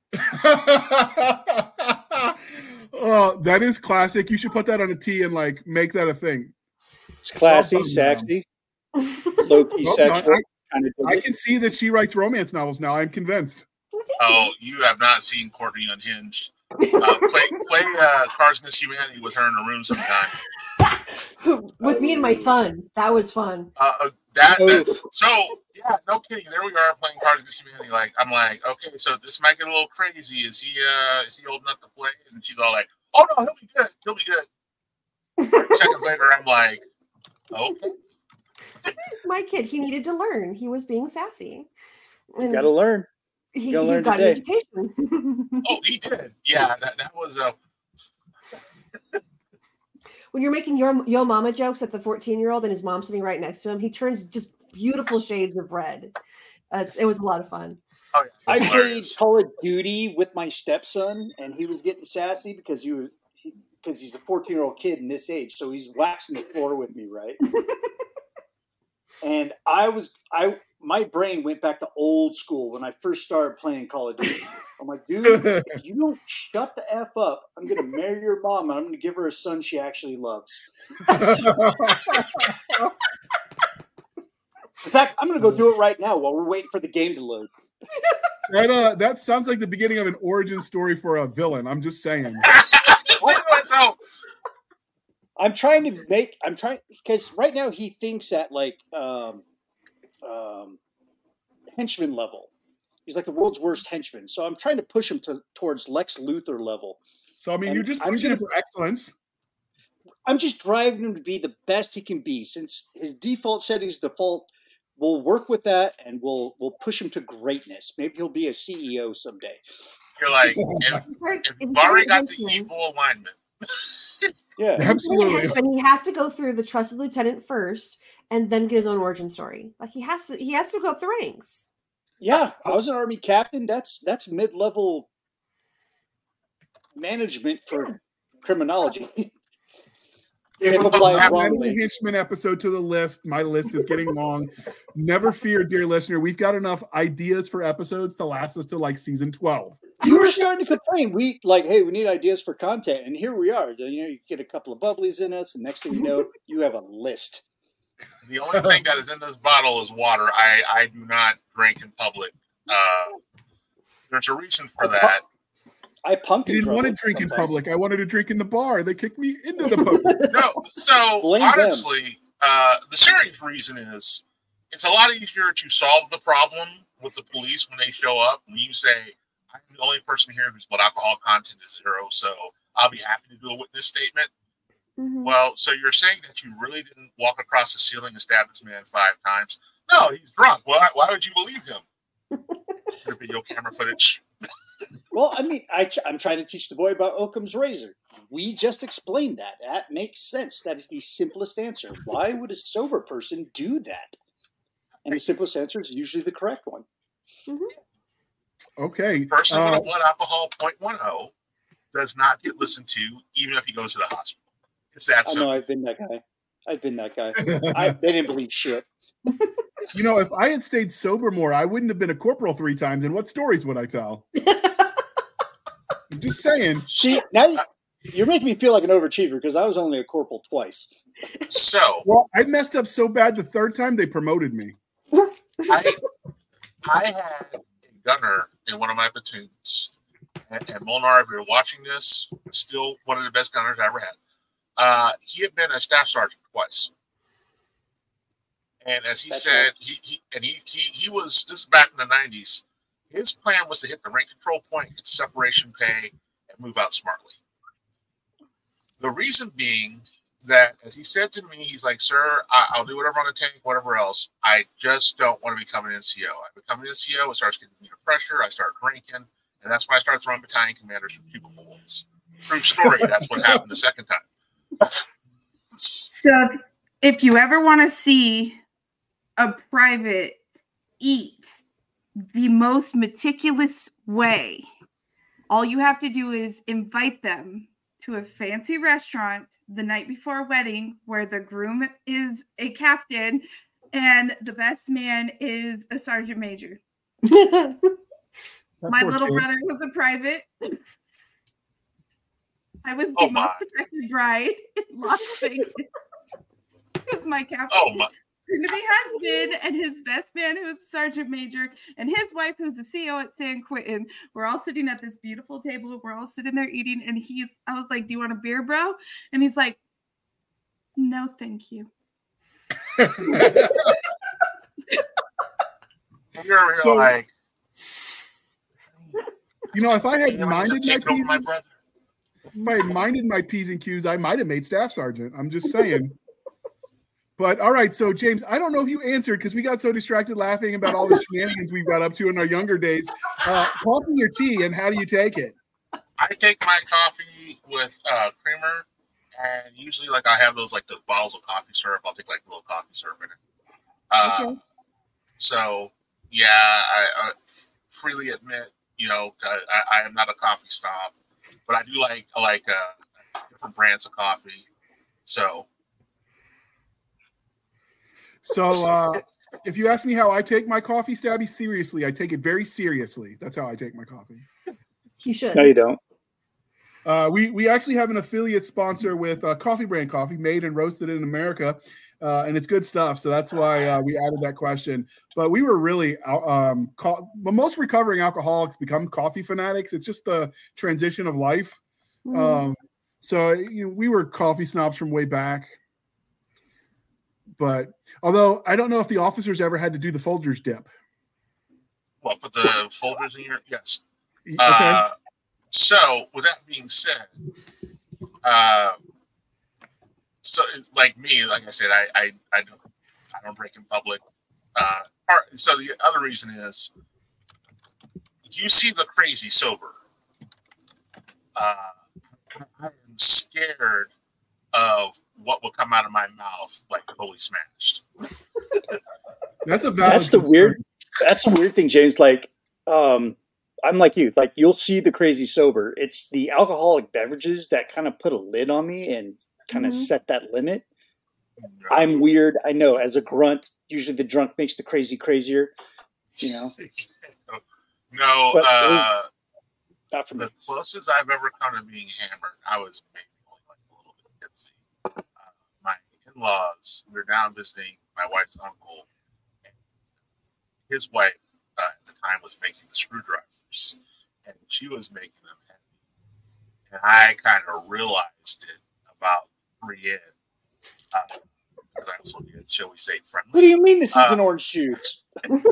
Oh, that is classic. You should put that on a tee and like make that a thing. It's classy, Well done, sexy, low key Well sexual. done. Kind of I can see that she writes romance novels now. I'm convinced. Well, thank Oh, you have not seen Courtney Unhinged. Uh, play play uh, Cards Against Humanity with her in a room sometime. you. With me and my son, that was fun. Uh, uh, that, that Oof. so yeah, no kidding. There we are playing Cards Against Humanity. Like I'm like, okay, so this might get a little crazy. Is he uh is he old enough to play? And she's all like, oh no, he'll be good. He'll be good. thirty seconds later, I'm like, okay. My kid, he needed to learn. He was being sassy. And Got to learn. he, gotta he learn got an today. education. Oh, he did. Yeah, that, that was a. When you're making your yo mama jokes at the fourteen year old and his mom sitting right next to him, he turns just beautiful shades of red. Uh, it's, it was a lot of fun. Oh, yeah, I that's played hilarious. Call of Duty with my stepson, and he was getting sassy because he was because he's a fourteen year old kid in this age, so he's waxing the floor with me, right? And I was I my brain went back to old school when I first started playing Call of Duty. I'm like, dude, if you don't shut the F up, I'm gonna marry your mom and I'm gonna give her a son she actually loves. In fact, I'm gonna go do it right now while we're waiting for the game to load. That, uh, that sounds like the beginning of an origin story for a villain. I'm just saying. Just think to myself, I'm trying to make. I'm trying because right now he thinks at like um, um, henchman level. He's like the world's worst henchman. So I'm trying to push him to towards Lex Luthor level. So I mean, And you're just I'm pushing gonna- it for excellence. I'm just driving him to be the best he can be. Since his default settings default we'll work with that, and we'll we'll push him to greatness. Maybe he'll be a C E O someday. You're like, if, if Barry got the evil alignment. Yeah, absolutely. And he has to go through the trusted lieutenant first, and then get his own origin story. Like he has to, he has to go up the ranks. Yeah, I was an Army captain. That's that's mid level management for yeah. criminology. If apply wrongly. Henchman episode to the list. My list is getting long. Never fear, dear listener. We've got enough ideas for episodes to last us to like season twelve. You were starting to complain. We like, hey, we need ideas for content, and here we are. You know, you get a couple of bubblies in us, and next thing you know, you have a list. The only thing that is in this bottle is water. I I do not drink in public. Uh, there's a reason for that. I punk. I didn't want to drink sometimes. in public. I wanted to drink in the bar. They kicked me into the pub. No, so Blame honestly, uh, the serious reason is it's a lot easier to solve the problem with the police when they show up. When you say, I'm the only person here whose blood alcohol content is zero, so I'll be happy to do a witness statement. Mm-hmm. Well, so you're saying that you really didn't walk across the ceiling and stab this man five times? No, he's drunk. Why, why would you believe him? Your video camera footage. Well, I mean, I, I'm trying to teach the boy about Occam's razor. We just explained that. That makes sense. That is the simplest answer. Why would a sober person do that? And the simplest answer is usually the correct one. Mm-hmm. Okay. Person uh, with a blood alcohol point one oh does not get listened to, even if he goes to the hospital. It's that I simple. know. I've been that guy. I've been that guy. I, they didn't believe shit. You know, if I had stayed sober more, I wouldn't have been a corporal three times. And what stories would I tell? I'm just saying. See, now you're making me feel like an overachiever because I was only a corporal twice. So, well, I messed up so bad the third time they promoted me. I, I had a gunner in one of my platoons, and, and Molnar, if you're watching this, still one of the best gunners I ever had. Uh, he had been a staff sergeant twice. And as he That's said, right. he, he and he, he he was this is back in the nineties. His plan was to hit the rank control point, get separation pay, and move out smartly. The reason being that, as he said to me, he's like, "Sir, I, I'll do whatever on the tank, whatever else. I just don't want to become an N C O. I become an N C O, it starts getting me to pressure. I start drinking, and that's when I start throwing battalion commanders from cubicle walls." True story. That's what happened the second time. So, if you ever want to see a private eat the most meticulous way, all you have to do is invite them to a fancy restaurant the night before a wedding where the groom is a captain and the best man is a sergeant major. My little kid. brother was a private. I was the oh most protected bride in Las Vegas. Because my captain. Oh my. To be husband and his best man, who's a sergeant major, and his wife, who's the C E O at San Quentin. We're all sitting at this beautiful table. We're all sitting there eating, and he's. I was like, "Do you want a beer, bro?" And he's like, "No, thank you." You're so, like, you know, if I had minded my, P's, my brother. if I had minded my P's and Q's, I might have made staff sergeant. I'm just saying. But all right, so James, I don't know if you answered because we got so distracted laughing about all the shenanigans we got up to in our younger days. Uh, coffee or tea, and how do you take it? I take my coffee with uh, creamer, and usually, like, I have those like those bottles of coffee syrup. I'll take like a little coffee syrup in it. Uh, okay. So, yeah, I, I freely admit, you know, I, I am not a coffee snob, but I do like I like uh, different brands of coffee. So. So, uh, if you ask me how I take my coffee, Stabby, seriously, I take it very seriously. That's how I take my coffee. You should. No, you don't. Uh, we we actually have an affiliate sponsor with uh, Coffee Brand Coffee, made and roasted in America, uh, and it's good stuff. So that's why uh, we added that question. But we were really, um, co- well, most recovering alcoholics become coffee fanatics. It's just the transition of life. Mm. Um, so you know, we were coffee snobs from way back. But although I don't know if the officers ever had to do the Folgers dip. Well, put the Folgers in your yes. Okay. Uh, so with that being said, uh, so it's like me, like I said, I, I I don't I don't drink in public. uh, part, so the other reason is you see the crazy sober. Uh, I am scared of what will come out of my mouth, like totally smashed. That's a valid That's the concern. weird. That's the weird thing, James. Like, um, I'm like you. Like, you'll see the crazy sober. It's the alcoholic beverages that kind of put a lid on me and kind of Mhm. set that limit. I'm weird. I know. As a grunt, usually the drunk makes the crazy crazier. You know, No, But- uh, not for me. the closest I've ever come to being hammered, I was maybe only like a little bit tipsy. Uh, my in-laws, we were down visiting my wife's uncle. And his wife uh, at the time was making the screwdrivers, and she was making them heavy. And I kind of realized it about three in, uh, because I was looking at, shall we say, friendly. What do you mean this Uh, isn't orange juice?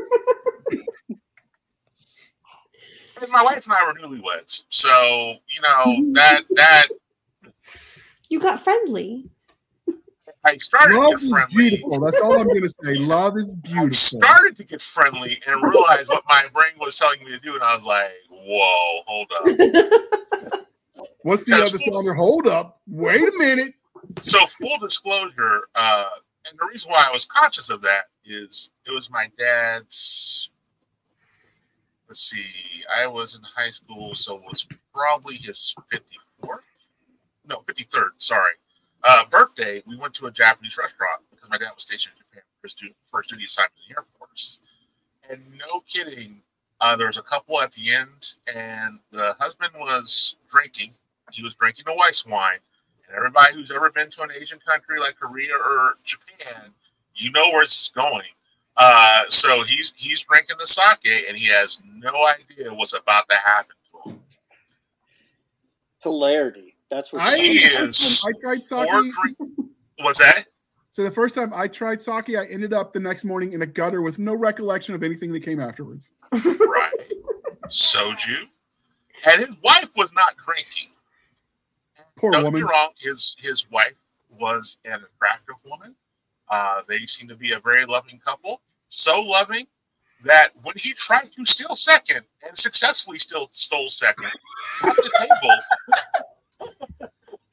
And my wife and I were newlyweds, so you know Mhm. that that You got friendly. I started to Love get is friendly. beautiful. That's all I'm going to say. Love is I beautiful. started to get friendly and realized what my brain was telling me to do, and I was like, "Whoa, hold up!" What's the Because other full- sounder? Hold up. Wait a minute. So, full disclosure, uh, and the reason why I was conscious of that is it was my dad's. Let's see, I was in high school, so it was probably his fifty-fourth, no, fifty-third. Sorry, uh, birthday. We went to a Japanese restaurant because my dad was stationed in Japan for his du- first duty assignment in the Air Force. And no kidding, uh, there was a couple at the end, and the husband was drinking. He was drinking a Weiss wine. And everybody who's ever been to an Asian country like Korea or Japan, you know where this is going. Uh, so he's he's drinking the sake, and he has no idea what's about to happen to him. Hilarity. That's what I, He is I tried Four sake. drink. What's that? So the first time I tried sake, I ended up the next morning in a gutter with no recollection of anything that came afterwards. Right. Soju. And his wife was not drinking. Poor Don't get woman. me wrong, his his wife was an attractive woman. Uh, they seem to be a very loving couple. So loving that when he tried to steal second and successfully still stole second at the table,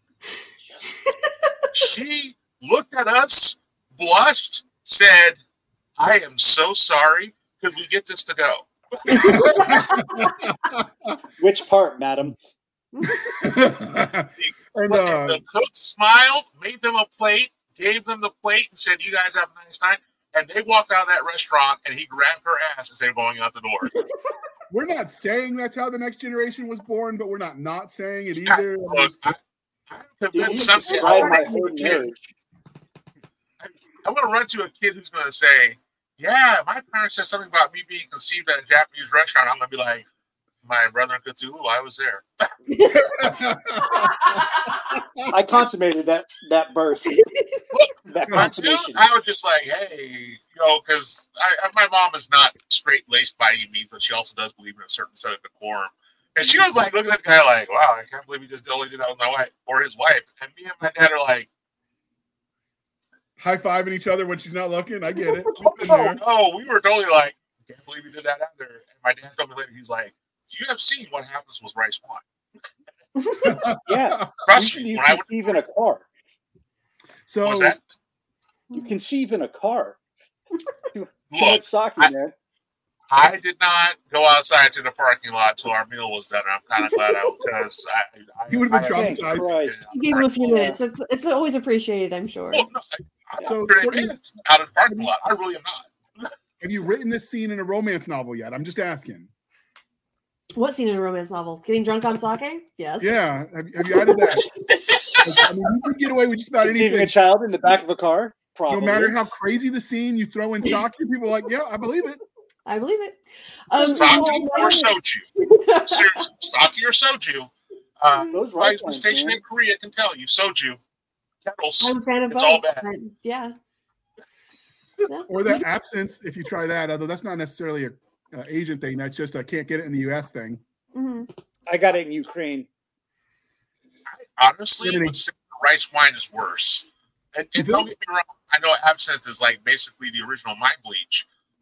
she looked at us, blushed, said, "I am so sorry. Could we get this to go?" Which part, madam? and And uh, the cook smiled, made them a plate, gave them the plate, and said, "You guys have a nice time." And they walked out of that restaurant, and he grabbed her ass as they were going out the door. we're not saying that's how the next generation was born, but we're not not saying it either. Look, I, I'm Dude, convinced you someday describe I'll my run to whole a kid. marriage. I'm going to run to a kid who's going to say, "Yeah, my parents said something about me being conceived at a Japanese restaurant." I'm going to be like, "My brother in Cthulhu, I was there." I consummated that that birth. That But dude, consummation. I was just like, "Hey, you know," because my mom is not straight laced by any means, but she also does believe in a certain set of decorum. And she was like looking at the guy like, "Wow, I can't believe he just totally did that with my wife or his wife." And me and my dad are like, High fiving each other when she's not looking. I get it. "Oh, We've been there. no, we were totally like, can't believe he did that either." And my dad told me later, he's like, "You have seen what happens with rice wine." Yeah. Trust Usually me, you when I went conceive in a car. So what was that? You conceive in a car. Too much Look, sake, I- man. I did not go outside to the parking lot till our meal was done. And I'm kind of glad I because I, I He would've been I- I- Thank traumatized. Christ. You gave him a few Yeah. minutes. It's, it's always appreciated, I'm sure. Well, no, I, I'm So, not very Courtney- minutes out of the parking lot. I really am not. have you written this scene in a romance novel yet? I'm just asking. What scene in a romance novel? Getting drunk on sake? Yes. Yeah. Have, have you added that? I mean, you can get away with just about Conceiving a anything. child in the back of a car? No Probably. matter how crazy the scene, you throw in sake, people are like, yeah, I believe it. I believe it. Um, Sake well, or soju. Seriously, sake or soju. Uh, Those Somebody rice who's been wines, stationed man. in Korea can tell you soju. Kettles. I'm a fan of It's both. all bad. but yeah. Yeah. Or that absence, if you try that, although that's not necessarily a uh, Asian thing, that's just a can't get it in the U S thing. Mhm. I got it in Ukraine. I honestly Really? would say the rice wine is worse. And, You and don't think? get me wrong, I know absinthe is like basically the original mind bleach,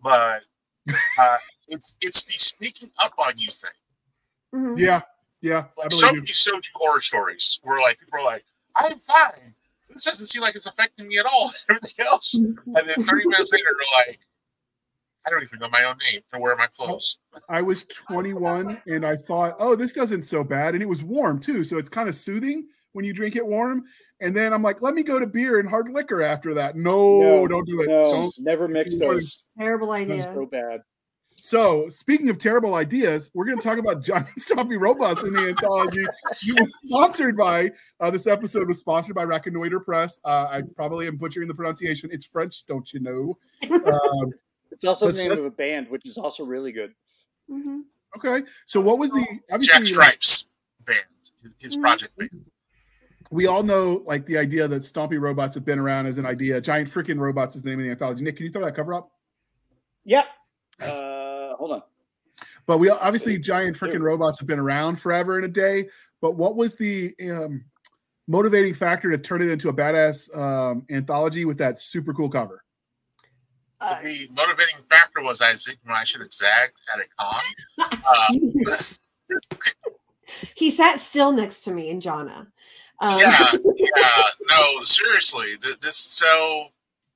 but uh, it's it's the sneaking up on you thing. Mhm. Yeah, yeah. I Like believe so you. many soju horror stories where like people are like, "I'm fine. This doesn't seem like it's affecting me at all." Everything else, and then thirty minutes later, they're like, "I don't even know my own name and where are my clothes." I was twenty-one and I thought, oh, this doesn't so bad. And it was warm too. So it's kind of soothing when you drink it warm. And then I'm like, let me go to beer and hard liquor after that. No, No, don't do it. No, Don't. never mix it's more- those. Terrible idea. So bad. So speaking of terrible ideas, we're going to talk about giant stompy robots in the anthology. It was sponsored by, uh, this episode was sponsored by Reconnoiter Press. Uh, I probably am butchering the pronunciation. It's French, don't you know? Um, It's also the Let's- name of let's- a band, which is also really good. Mhm. okay. So what was the, Jack obviously, Stripes band, his Mhm. project band. we all know like the idea that stompy robots have been around as an idea. Giant freaking robots is the name of the anthology. Nick, can you throw that cover up? Yep. Uh, hold on. But we obviously giant freaking robots have been around forever and a day. But what was the um, motivating factor to turn it into a badass um, anthology with that super cool cover? Uh, The motivating factor was I zigged when I should have zagged at a con. Uh, he sat still next to me in Jonna. Um, yeah, yeah, no, seriously. th- This so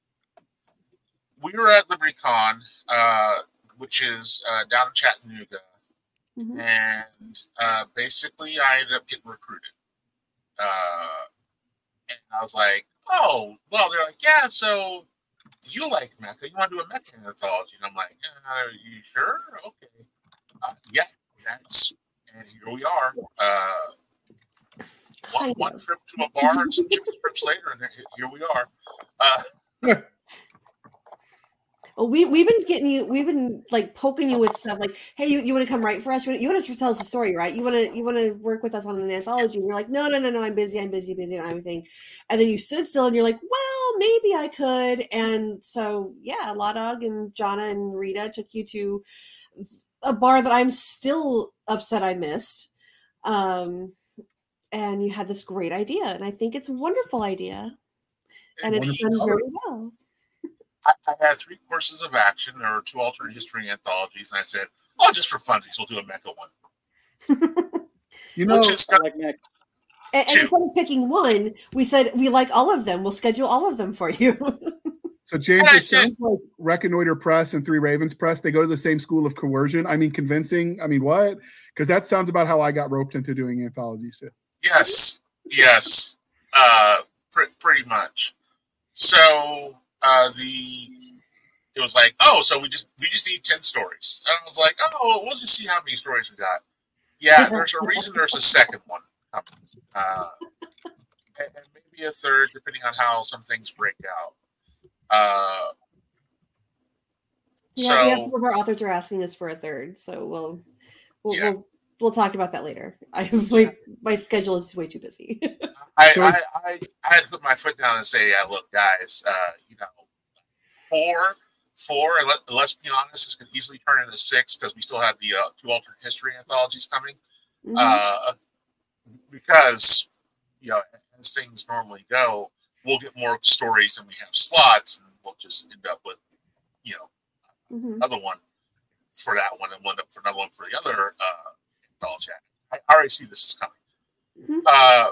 we were at LibertyCon, uh, which is uh, down in Chattanooga, Mhm. and uh, basically I ended up getting recruited. Uh, and I was like, "Oh, well." They're like, "Yeah, so you like mecha? You want to do a mecha anthology?" And I'm like, uh, "Are you sure? Okay, uh, yeah, that's." And here we are. Uh, one, Kind one of. trip to a bar and some chicken strips later, and here we are. Uh, Well, we we've been getting you. We've been like poking you with stuff like, "Hey, you, you want to come write for us? You want, you want to tell us a story, right? You want to you want to work with us on an anthology?" And you're like, "No, no, no, no. I'm busy. I'm busy, busy, and everything." And then you stood still, and you're like, "Well, maybe I could." And so, yeah, Ladog and Jonna and Rita took you to a bar that I'm still upset I missed. Um, and you had this great idea, and I think it's a wonderful idea, and it's done Wonderful. very well. I, I had three courses of action. There were two alternate history anthologies, and I said, "Oh, just for funsies, we'll do a mecha one." You know, Which is I like Nick. And, and Two. instead of picking one, we said we like all of them. We'll schedule all of them for you. so James, And I it said- sounds like Reconnoiter Press and Three Ravens Press, they go to the same school of coercion. I mean, convincing. I mean, what? Because that sounds about how I got roped into doing anthologies too. Yes, yes, uh, pr- pretty much. So uh, the it was like, oh, so we just we just need ten stories, and I was like, oh, we'll just see how many stories we got. Yeah, there's a reason there's a second one coming, uh, and, and maybe a third, depending on how some things break out. Uh, Yeah, yeah, so some of our authors are asking us for a third, so we'll we'll Yeah. we'll, we'll talk about that later. I my my schedule is way too busy. I, So I, it's- I, I had to put my foot down and say, yeah, look, guys, uh, you know, four, four, and let, let's be honest, this can easily turn into six because we still have the uh, two alternate history anthologies coming. Mhm. Uh, because, you know, as things normally go, we'll get more stories than we have slots, and we'll just end up with, you know, Mhm. another one for that one and one for another one for the other uh, anthology. I, I already see this is coming. Mhm. Uh,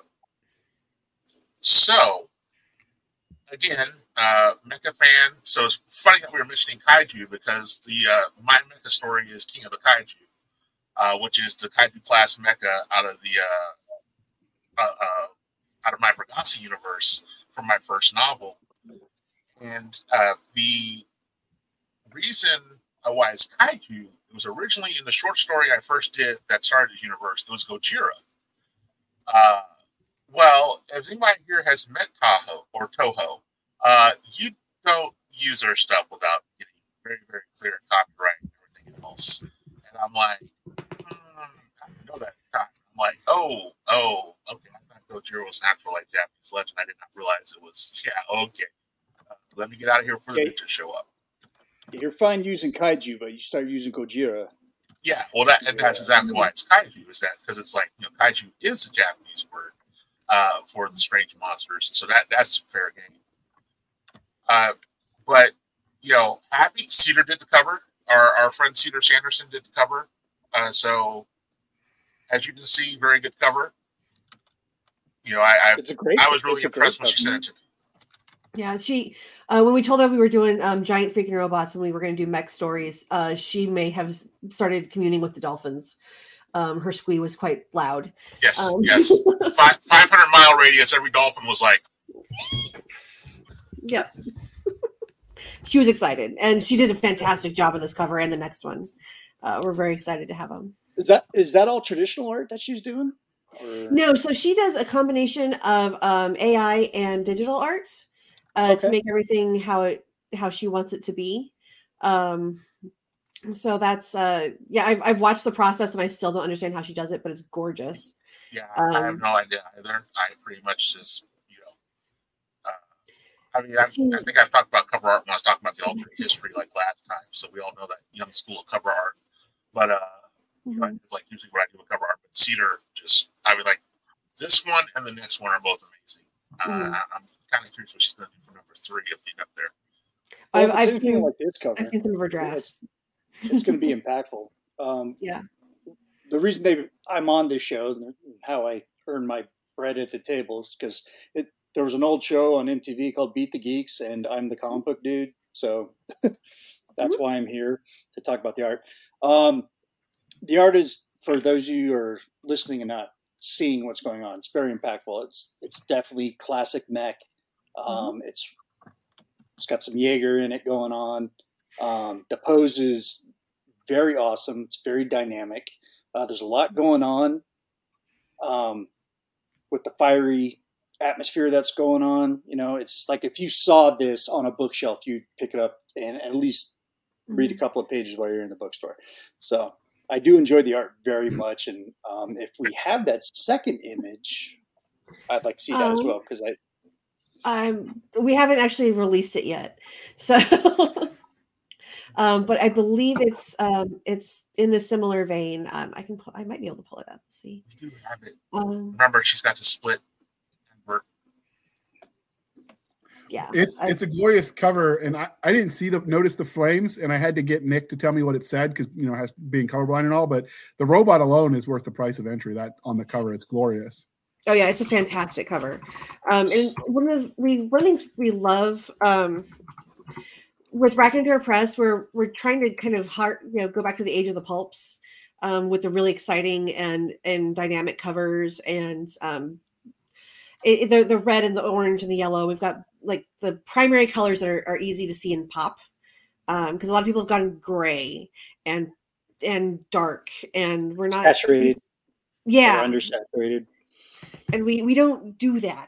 so, again, uh, Mecha fan. So it's funny that we were mentioning Kaiju because the uh, my Mecha story is King of the Kaiju, uh, which is the Kaiju class Mecha out of the uh, uh, uh, out of my Bragasi universe from my first novel, and uh, the reason uh, why it's Kaiju, it was originally in the short story I first did that started the universe. It was Gojira. Uh, well, if anybody here has met Toho or Toho, uh, you don't use their stuff without getting very, very clear copyright and everything else. And I'm like, mm, I didn't know that at the time. I'm like, oh, oh, okay. I thought Gojira was an actual like Japanese legend. I did not realize it was. Yeah, okay. Uh, let me get out of here before the Okay. ninjas show up. You're fine using kaiju, but you start using Gojira. Yeah, well, that and that's exactly why it's kaiju. Is that because it's like, you know, kaiju is a Japanese word uh, for the strange monsters, so that that's fair game. Uh, but you know, happy Cedar did the cover. Our our friend Cedar Sanderson did the cover. Uh, so, as you can see, very good cover. You know, I I, it's a great, I was really impressed when she sent it to me. Yeah, she uh, when we told her we were doing um, giant freaking robots and we were going to do mech stories, uh, she may have started communing with the dolphins. Um, her squeal was quite loud. Yes, um, yes. Five five hundred mile radius. Every dolphin was like. Yep. She was excited, and she did a fantastic job of this cover and the next one. Uh, we're very excited to have them. Is that is that all traditional art that she's doing? Or? No, so she does a combination of um, A I and digital art uh, Okay. to make everything how it how she wants it to be. Um, so that's uh, yeah. I've I've watched the process, and I still don't understand how she does it, but it's gorgeous. Yeah, Um, I have no idea either. I pretty much just, you know, uh, I mean, I, I think I've talked about cover art when I was talking about the alternate history like last time. So we all know that young school of cover art. But uh, you know, it's like usually when I do a cover art, but Cedar just, I would like this one and the next one are both amazing. Uh, Mm. I, I'm kind of curious what she's going to do for number three at the end up there. Well, I've, I've same thing seen like this cover. I've seen some of her drafts. It's, it's going to be impactful. Um, Yeah. The reason they I'm on this show and how I earn my bread at the table is because it there was an old show on M T V called Beat the Geeks, and I'm the comic book dude, so that's why I'm here to talk about the art. Um, the art is, for those of you who are listening and not seeing what's going on, it's very impactful. It's it's definitely classic mech. Um, Mm-hmm. It's it's got some Jaeger in it going on. Um, the pose is very awesome. It's very dynamic. Uh, there's a lot going on um, with the fiery atmosphere that's going on. You know, it's like if you saw this on a bookshelf, you'd pick it up and at least read a couple of pages while you're in the bookstore. So I do enjoy the art very much. And um, if we have that second image, I'd like to see that Um, as well, because I Um, we haven't actually released it yet, so. um, but I believe it's um, it's in the similar vein. Um, I can pull, I might be able to pull it up. Let's see. You do have it. Um, Remember, she's got to split. Convert. yeah, It's I- it's a glorious cover, and I, I didn't see the notice the flames, and I had to get Nick to tell me what it said because you know has being colorblind and all. But the robot alone is worth the price of entry. That on the cover, it's glorious. Oh yeah, it's a fantastic cover. Um, and one of the, we one of the things we love um, with Raconteur Press, we're we're trying to kind of heart you know go back to the age of the pulps um, with the really exciting and and dynamic covers and um, it, the the red and the orange and the yellow. We've got like the primary colors that are, are easy to see and pop because um, a lot of people have gone gray and and dark and we're not saturated, yeah, or undersaturated. and we we don't do that.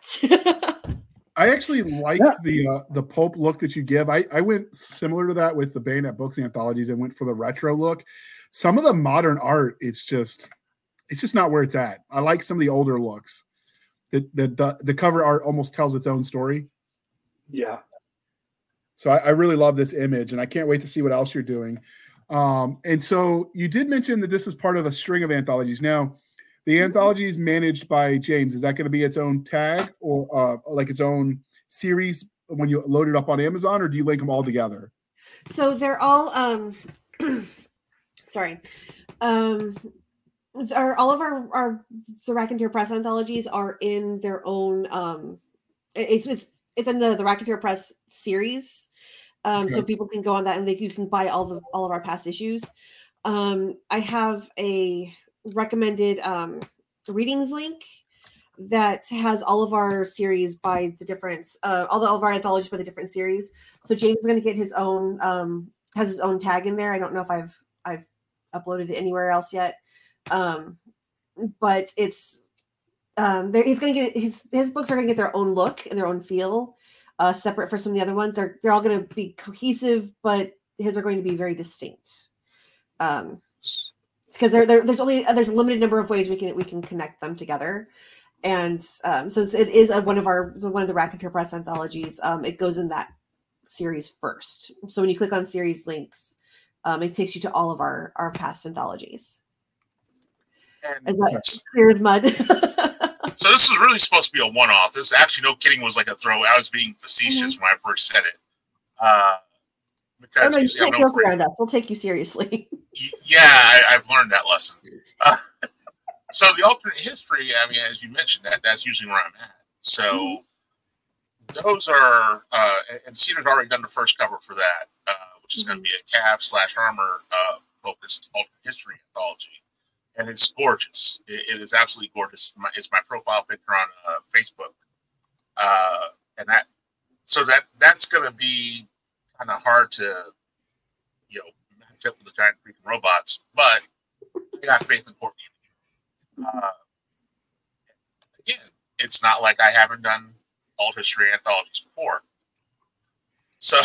I actually like Yeah. the uh, the pulp look that you give. I, I went similar to that with the Bayonet books anthologies and went for the retro look. Some of the modern art, it's just it's just not where it's at. I like some of the older looks. The the the, the cover art almost tells its own story. Yeah. So I, I really love this image, and I can't wait to see what else you're doing. Um, and so you did mention that this is part of a string of anthologies. Now, the anthology is managed by James. Is that going to be its own tag or uh, like its own series when you load it up on Amazon, or do you link them all together? So they're all um sorry. Um our, all of our, our the Raconteur Press anthologies are in their own um it's it's it's in the, the Raconteur Press series. Um Okay. so people can go on that and they you can buy all the all of our past issues. Um I have a recommended um readings link that has all of our series by the different uh all, the, all of our anthologies by the different series. So James is going to get his own um has his own tag in there. I don't know if I've I've uploaded it anywhere else yet. Um but it's um there he's going to get his his books are going to get their own look and their own feel uh separate for some of the other ones. They're they're all going to be cohesive, but his are going to be very distinct. Um because there, there there's only there's a limited number of ways we can we can connect them together. And um, since it is a, one of our one of the Raconteur Press anthologies, um, it goes in that series first. So when you click on series links, um, it takes you to all of our our past anthologies. And Is that clear as mud? so this is really supposed to be a one-off. This actually, no kidding, was like a throw. I was being facetious Mm-hmm. when I first said it. Uh, because Oh no, you usually I'm can't known joke for around us. We'll take you seriously. yeah, I, I've learned that lesson. Uh, so the alternate history, I mean, as you mentioned, that that's usually where I'm at. So mm-hmm. those are, uh, and Cedar's already done the first cover for that, uh, which is mm-hmm. going to be a Cav slash Armor uh, focused alternate history anthology, and it's gorgeous. It, it is absolutely gorgeous. My, it's my profile picture on uh, Facebook, uh, and that so that that's going to be kind of hard to, you know, match up with the giant freaking robots, but I got faith in Courtney. Uh, again, it's not like I haven't done alt history anthologies before. So,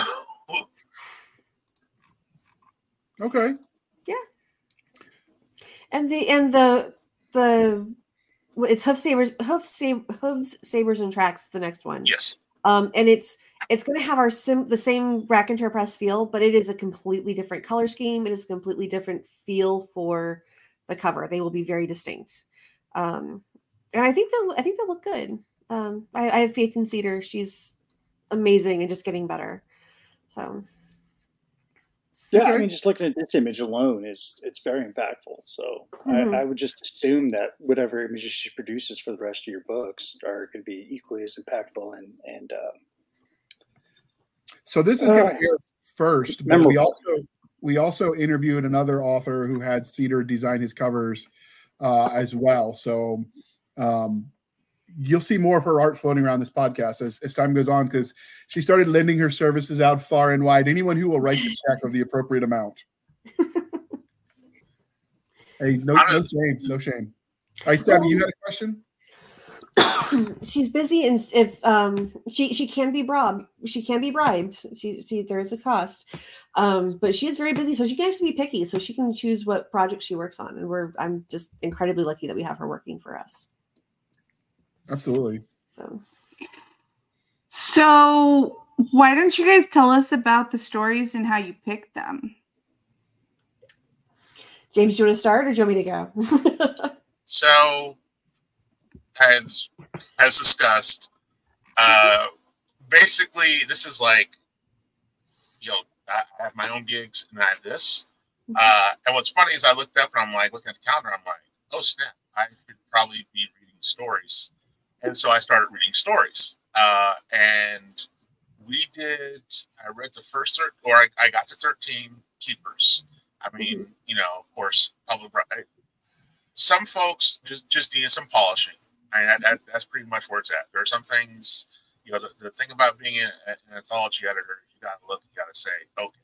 okay, yeah, and the and the the it's Hoof Sabers, Hoof Sab- Hooves, Sabers and Tracks. The next one, yes, um, and it's it's going to have our sim the same Raconteur Press feel, but it is a completely different color scheme. It is a completely different feel for the cover. They will be very distinct. Um, and I think they'll, I think they'll look good. Um, I, I have faith in Cedar. She's amazing and just getting better. So, yeah, okay. I mean, just looking at this image alone is it's very impactful. So mm-hmm. I, I would just assume that whatever images she produces for the rest of your books are going to be equally as impactful. And and um, so this is uh, going to air first, but memorable. we also we also interviewed another author who had Cedar design his covers. Uh, as well. So um, you'll see more of her art floating around this podcast as, as time goes on, because she started lending her services out far and wide. Anyone who will write the check of the appropriate amount. Hey, no, no shame, no shame. All right, Sabby, you had a question? She's busy, and if um, she she can be bribed, she can be bribed. She, she there is a cost, um, but she is very busy, so she can actually be picky. So she can choose what project she works on, and we're I'm just incredibly lucky that we have her working for us. Absolutely. So, so why don't you guys tell us about the stories and how you picked them? James, do you want to start, or do you want me to go? So. As as discussed, uh, basically this is like, you know, I have my own gigs and I have this. Uh, and what's funny is I looked up and I'm like looking at the calendar. I'm like, oh snap! I could probably be reading stories, and so I started reading stories. Uh, and we did. I read the first thir- or I, I got to thirteen Keepers. I mean, mm-hmm. you know, of course, public. Some folks just just needed some polishing. I mean, that, that, that's pretty much where it's at. There are some things, you know, the, the thing about being an, an anthology editor, you got to look, you got to say, okay,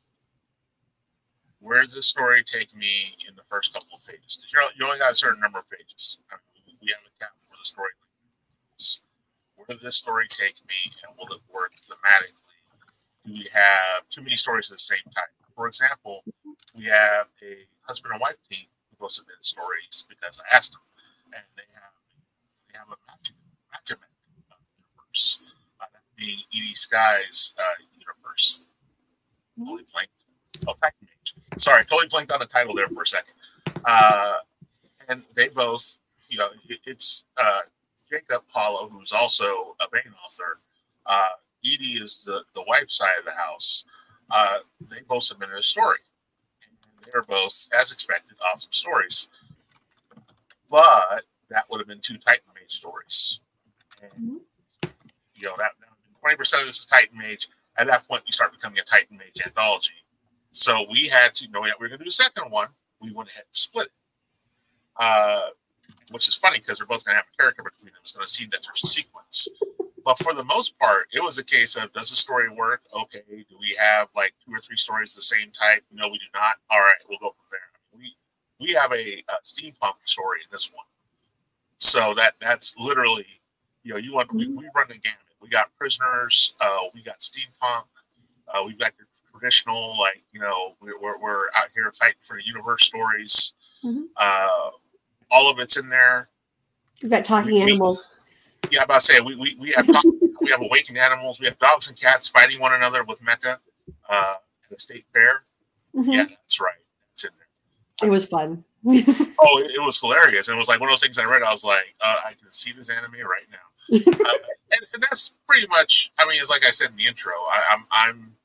where does this story take me in the first couple of pages? Because you only got a certain number of pages. I mean, we have a cap for the story. Where did this story take me, and will it work thematically? Do we have too many stories of the same type? For example, we have a husband and wife team who both submitted stories because I asked them, and they have have a magic, magic universe. Uh, that would be Edie Sky's uh, universe. Totally blanked. Oh, Titan Mage. Sorry, totally blanked on the title there for a second. Uh, and they both, you know, it, it's uh, Jacob Paulo, who's also a Bane author. Uh, Edie is the, the wife side of the house. Uh, they both submitted a story. And they're both, as expected, awesome stories. But that would have been two Titan Mage stories. And, you know, that twenty percent of this is Titan Mage. At that point, we start becoming a Titan Mage anthology. So we had to, knowing that we were going to do a second one, we went ahead and split it. Uh, which is funny because they're both going to have a character between them. It's going to seem that there's a sequence. But for the most part, it was a case of, does the story work? Okay. Do we have like two or three stories of the same type? No, we do not. All right, we'll go from there. We we have a, a steampunk story in this one. So that that's literally, you know, you want we, we run the gamut. We got prisoners, uh, we got steampunk, uh, we've got your traditional, like, you know, we're we're, we're out here fighting for the universe stories. Mm-hmm. Uh, all of it's in there. We've got talking we, animals. We, yeah, I'm about to say we we, we have talk, we have awakened animals. We have dogs and cats fighting one another with mecha uh, at the state fair. Mm-hmm. Yeah, that's right. It's in there. It was fun. oh, it, it was hilarious. And it was like one of those things I read. I was like, uh, I can see this anime right now. uh, and, and that's pretty much, I mean, it's like I said in the intro, I, I'm, I'm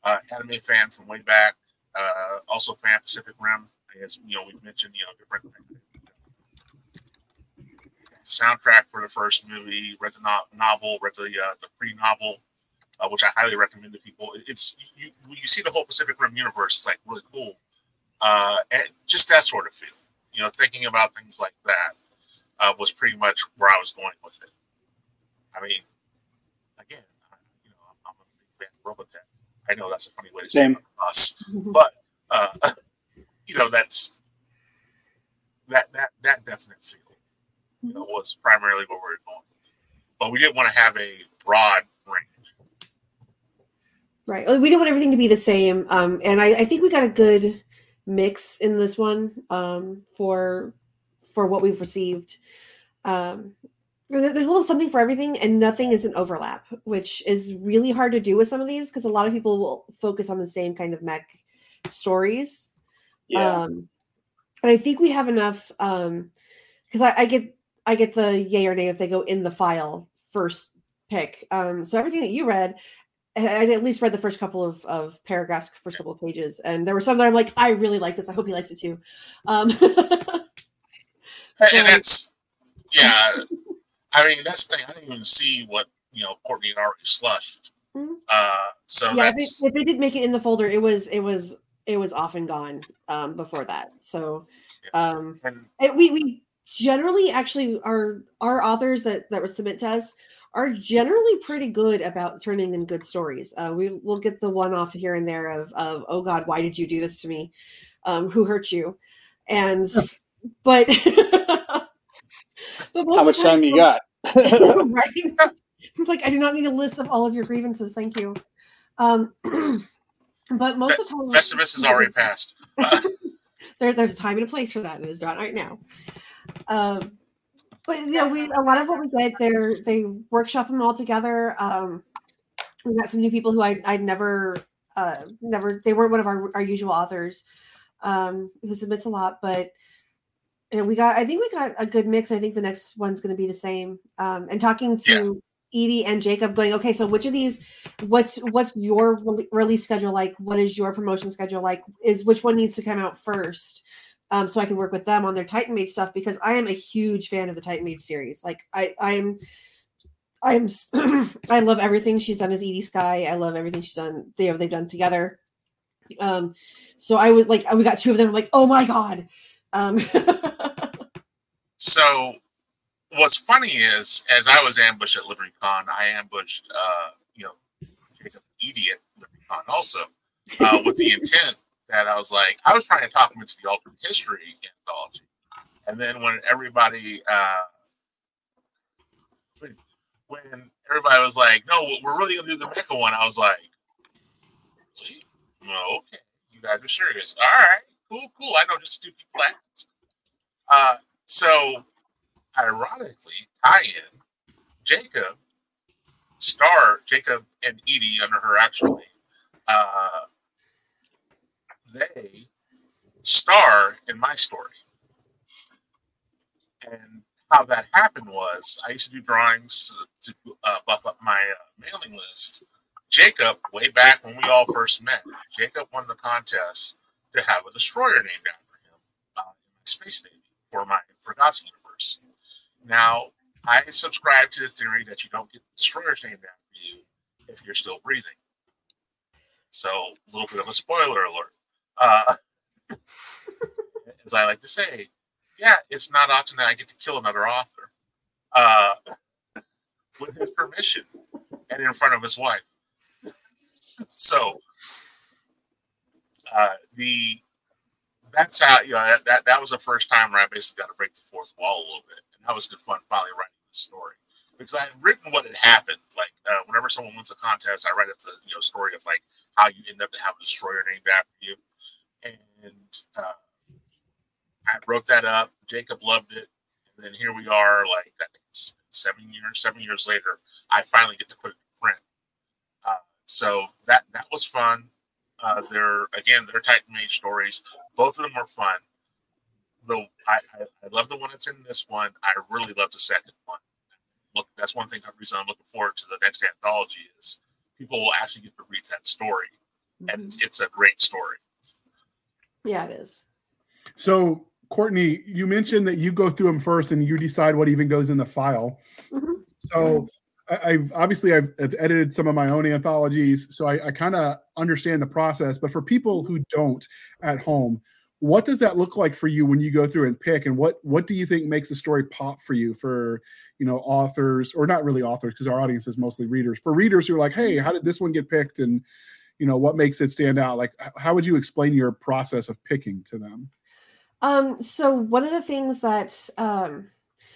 uh, anime fan from way back. Uh, also fan Pacific Rim. I guess you know we mentioned you know different things. Soundtrack for the first movie, read the no- novel, read the uh, the pre-novel, uh, which I highly recommend to people. It's you when you see the whole Pacific Rim universe, it's like really cool, uh, and just that sort of feel. You know, thinking about things like that uh, was pretty much where I was going with it. I mean, again, you know, I'm, I'm a big fan of Robotech. I know that's a funny way to Same. say it us, but uh, you know, that's that that that definite feel. You know, was primarily where we were going, but we didn't want to have a broad range. Right. Well, we don't want everything to be the same, um, and I, I think we got a good mix in this one um, for for what we've received. Um, there- there's a little something for everything, and nothing is an overlap, which is really hard to do with some of these because a lot of people will focus on the same kind of mech stories. Yeah. Um, and I think we have enough because I, I get I get the yay or nay if they go in the file first pick. Um, so everything that you read, I I at least read the first couple of, of paragraphs, first couple of pages, and there were some that I'm like, I really like this. I hope he likes it too. Um, And but- that's yeah. I mean, that's the thing. I didn't even see what you know Courtney had already slushed. Mhm. Uh, so yeah, if that's it, if it did make it in the folder, it was it was it was off and gone um, before that. So um, and and we we generally actually our our authors that that submit to us are generally pretty good about turning in good stories. Uh, we will get the one off here and there of of oh God, why did you do this to me? Um, who hurt you? And but but most How of much the time you got? right? It's like I do not need a list of all of your grievances. Thank you. Um, but most of the time, Festivus has already passed. Uh, there, there's a time and a place for that. It is not right now. Um, but you know, we a lot of what we get there, they workshop them all together. Um, we got some new people who I I'd never uh, never they weren't one of our, our usual authors um, who submits a lot, but and we got I think we got a good mix. I think the next one's going to be the same. Um, and talking to Yeah. Edie and Jacob, going okay, so which of these? What's what's your re- release schedule like? What is your promotion schedule like? Is which one needs to come out first? Um, so I can work with them on their Titan Mage stuff because I am a huge fan of the Titan Mage series. Like I I'm I'm I love everything she's done as Edie Sky. I love everything she's done. They they've done together. Um, so I was like, we got two of them. I'm like, oh my god. Um, so what's funny is, as I was ambushed at LibertyCon, I ambushed uh, you know Jacob Edie at LibertyCon also uh, with the intent that I was like, I was trying to talk him into the alternate history anthology, and then when everybody uh, when, when everybody was like, no, we're really gonna do the mecha one, I was like, really? No, okay, you guys are serious. All right, cool, cool. I know just two people ask. Uh, so ironically, tie-in, Jacob, Star, Jacob and Edie under her actual name, uh, they star in my story. And how that happened was I used to do drawings to uh, buff up my uh, mailing list. Jacob, way back when we all first met, Jacob won the contest to have a destroyer named after him uh, in my space navy for my Forgotten universe. Now, I subscribe to the theory that you don't get destroyers named after you if you're still breathing. So, a little bit of a spoiler alert. Uh, as I like to say, yeah, it's not often that I get to kill another author uh, with his permission and in front of his wife. So, uh, the that's how you know that, that that was the first time where I basically got to break the fourth wall a little bit, and that was good fun finally writing this story because I had written what had happened. Like uh, whenever someone wins a contest, I write up the you know story of like how you end up to have a destroyer named after you, and uh, I wrote that up. Jacob loved it, and then here we are. Like I think it's seven years, seven years later, I finally get to put it in print. Uh, so that that was fun. Uh, they're again, they're Titan Mage stories. Both of them are fun. Though I, I, I love the one that's in this one. I really love the second one. Look, that's one thing. The reason I'm looking forward to the next anthology is people will actually get to read that story and it's, it's a great story. Yeah, it is. So, Courtney, you mentioned that you go through them first and you decide what even goes in the file. Mm-hmm. So, I, I've obviously I've, I've edited some of my own anthologies, so I, I kind of understand the process. But for people who don't at home, what does that look like for you when you go through and pick? And what what do you think makes a story pop for you? For you know authors, or not really authors, because our audience is mostly readers. For readers who are like, hey, how did this one get picked? And you know what makes it stand out? Like, how would you explain your process of picking to them? Um, so one of the things that um,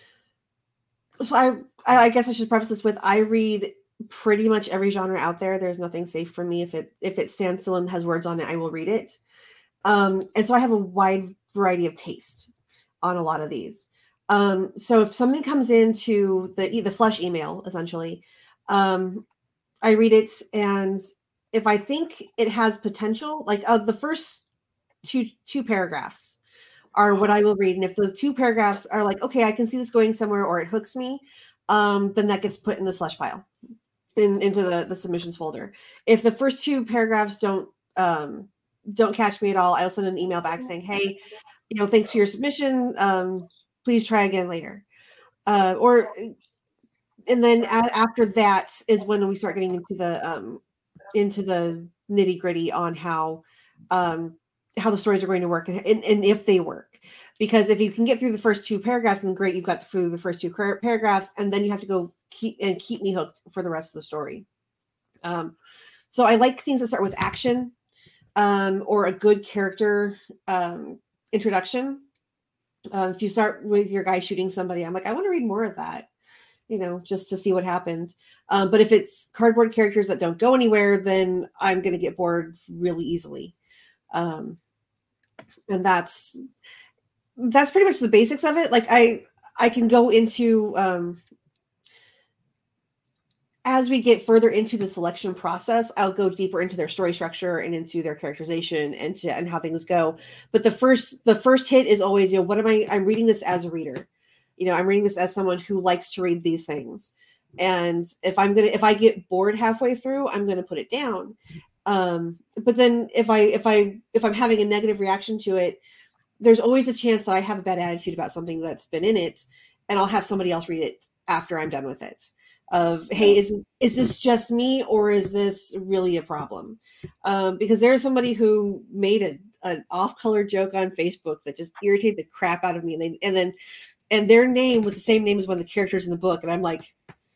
so I I guess I should preface this with I read pretty much every genre out there. There's nothing safe for me. If it if it stands still and has words on it, I will read it. Um, and so I have a wide variety of taste on a lot of these. Um, so if something comes into the the slush email, essentially, um, I read it, and if I think it has potential, like uh, the first two two paragraphs are what I will read, and if the two paragraphs are like, okay, I can see this going somewhere, or it hooks me, um, then that gets put in the slush pile, in into the the submissions folder. If the first two paragraphs don't um, don't catch me at all, I'll send an email back saying, hey, you know, thanks for your submission. Um, please try again later. Uh, or, and then a- after that is when we start getting into the, um, into the nitty gritty on how, um, how the stories are going to work and, and, and if they work. Because if you can get through the first two paragraphs, then great, you've got through the first two paragraphs, and then you have to go keep and keep me hooked for the rest of the story. Um, so I like things that start with action. Um, or a good character um, introduction. Um, if you start with your guy shooting somebody, I'm like, I want to read more of that, you know, just to see what happened. Um, but if it's cardboard characters that don't go anywhere, then I'm going to get bored really easily. Um, and that's that's pretty much the basics of it. Like I I can go into um, as we get further into the selection process, I'll go deeper into their story structure and into their characterization and to, and how things go. But the first, the first hit is always, you know, what am I, I'm reading this as a reader, you know, I'm reading this as someone who likes to read these things. And if I'm going to, if I get bored halfway through, I'm going to put it down. Um, but then if I, if I, if I'm having a negative reaction to it, there's always a chance that I have a bad attitude about something that's been in it, and I'll have somebody else read it after I'm done with it. Of, hey, is is this just me, or is this really a problem? Um, because there's somebody who made a, an off-color joke on Facebook that just irritated the crap out of me, and they and then and their name was the same name as one of the characters in the book, and I'm like,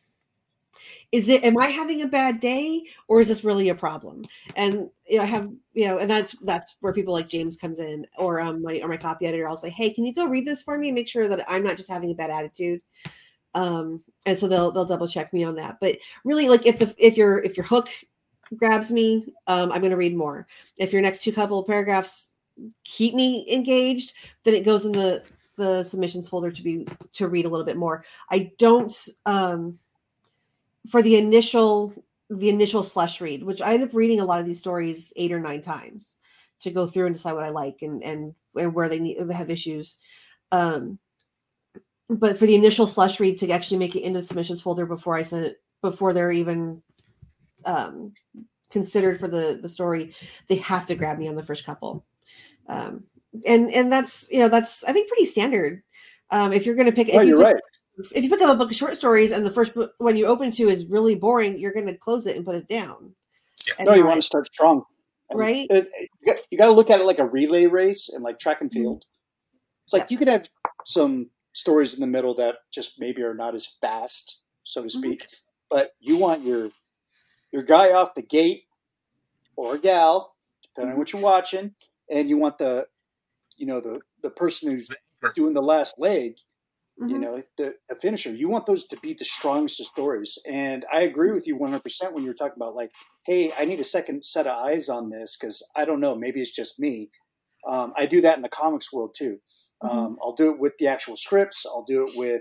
is it? Am I having a bad day, or is this really a problem? And you know, I have you know, and that's that's where people like James comes in, or um my or my copy editor. I'll say, hey, can you go read this for me and make sure that I'm not just having a bad attitude. Um, and so they'll, they'll double check me on that, but really like if the, if your, if your hook grabs me, um, I'm going to read more. If your next two couple of paragraphs keep me engaged, then it goes in the, the submissions folder to be, to read a little bit more. I don't, um, for the initial, the initial slush read, which I end up reading a lot of these stories eight or nine times to go through and decide what I like and, and, and where they need, they have issues. Um, But for the initial slush read to actually make it into the submissions folder before I send it, before they're even um, considered for the, the story, they have to grab me on the first couple. Um, and, and that's, you know, that's, I think pretty standard. Um, if you're going to pick, Oh, if you you're pick, right. if you pick up a book of short stories and the first book, when you open to is really boring, you're going to close it and put it down. No, you want to start strong. And right? It, it, you got to look at it like a relay race and like track and field. It's like Yeah. you could have some stories in the middle that just maybe are not as fast, so to speak, mm-hmm. but you want your your guy off the gate or gal, depending on what you're watching, and you want the you know the the person who's doing the last leg, mm-hmm. you know the, the finisher. You want those to be the strongest of stories. And I agree with you one hundred percent when you're talking about like, hey, I need a second set of eyes on this because I don't know, maybe it's just me. Um, I do that in the comics world too. Um, mm-hmm. I'll do it with the actual scripts. I'll do it with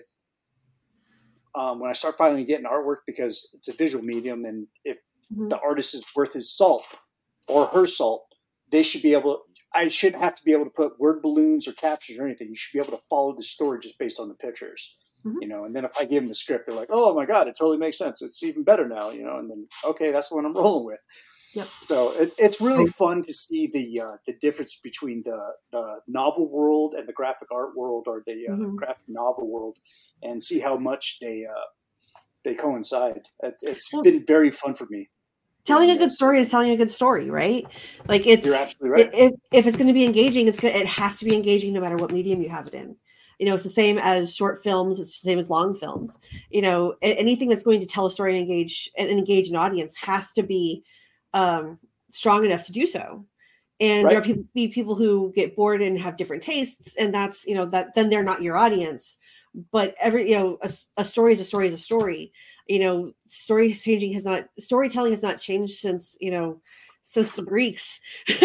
um, when I start finally getting artwork because it's a visual medium. And if mm-hmm. the artist is worth his salt or her salt, they should be able – I shouldn't have to be able to put word balloons or captions or anything. You should be able to follow the story just based on the pictures, mm-hmm. you know. And then if I give them the script, they're like, oh, my God, it totally makes sense. It's even better now, you know. And then, okay, that's the one I'm rolling with. Yep. So it, it's really fun to see the uh, the difference between the, the novel world and the graphic art world, or the uh, Mhm. graphic novel world, and see how much they uh, they coincide. It, it's Well, been very fun for me. telling a doing good this. story is telling a good story, right? Like it's You're absolutely right. if if it's going to be engaging, it's gonna, it has to be engaging no matter what medium you have it in. You know, it's the same as short films. It's the same as long films. You know, a- anything that's going to tell a story and engage and engage an audience has to be um, strong enough to do so. And there are Right. people be people who get bored and have different tastes, and that's you know that then they're not your audience. But every you know a, a story is a story is a story. You know, story changing has not storytelling has not changed since you know since the Greeks.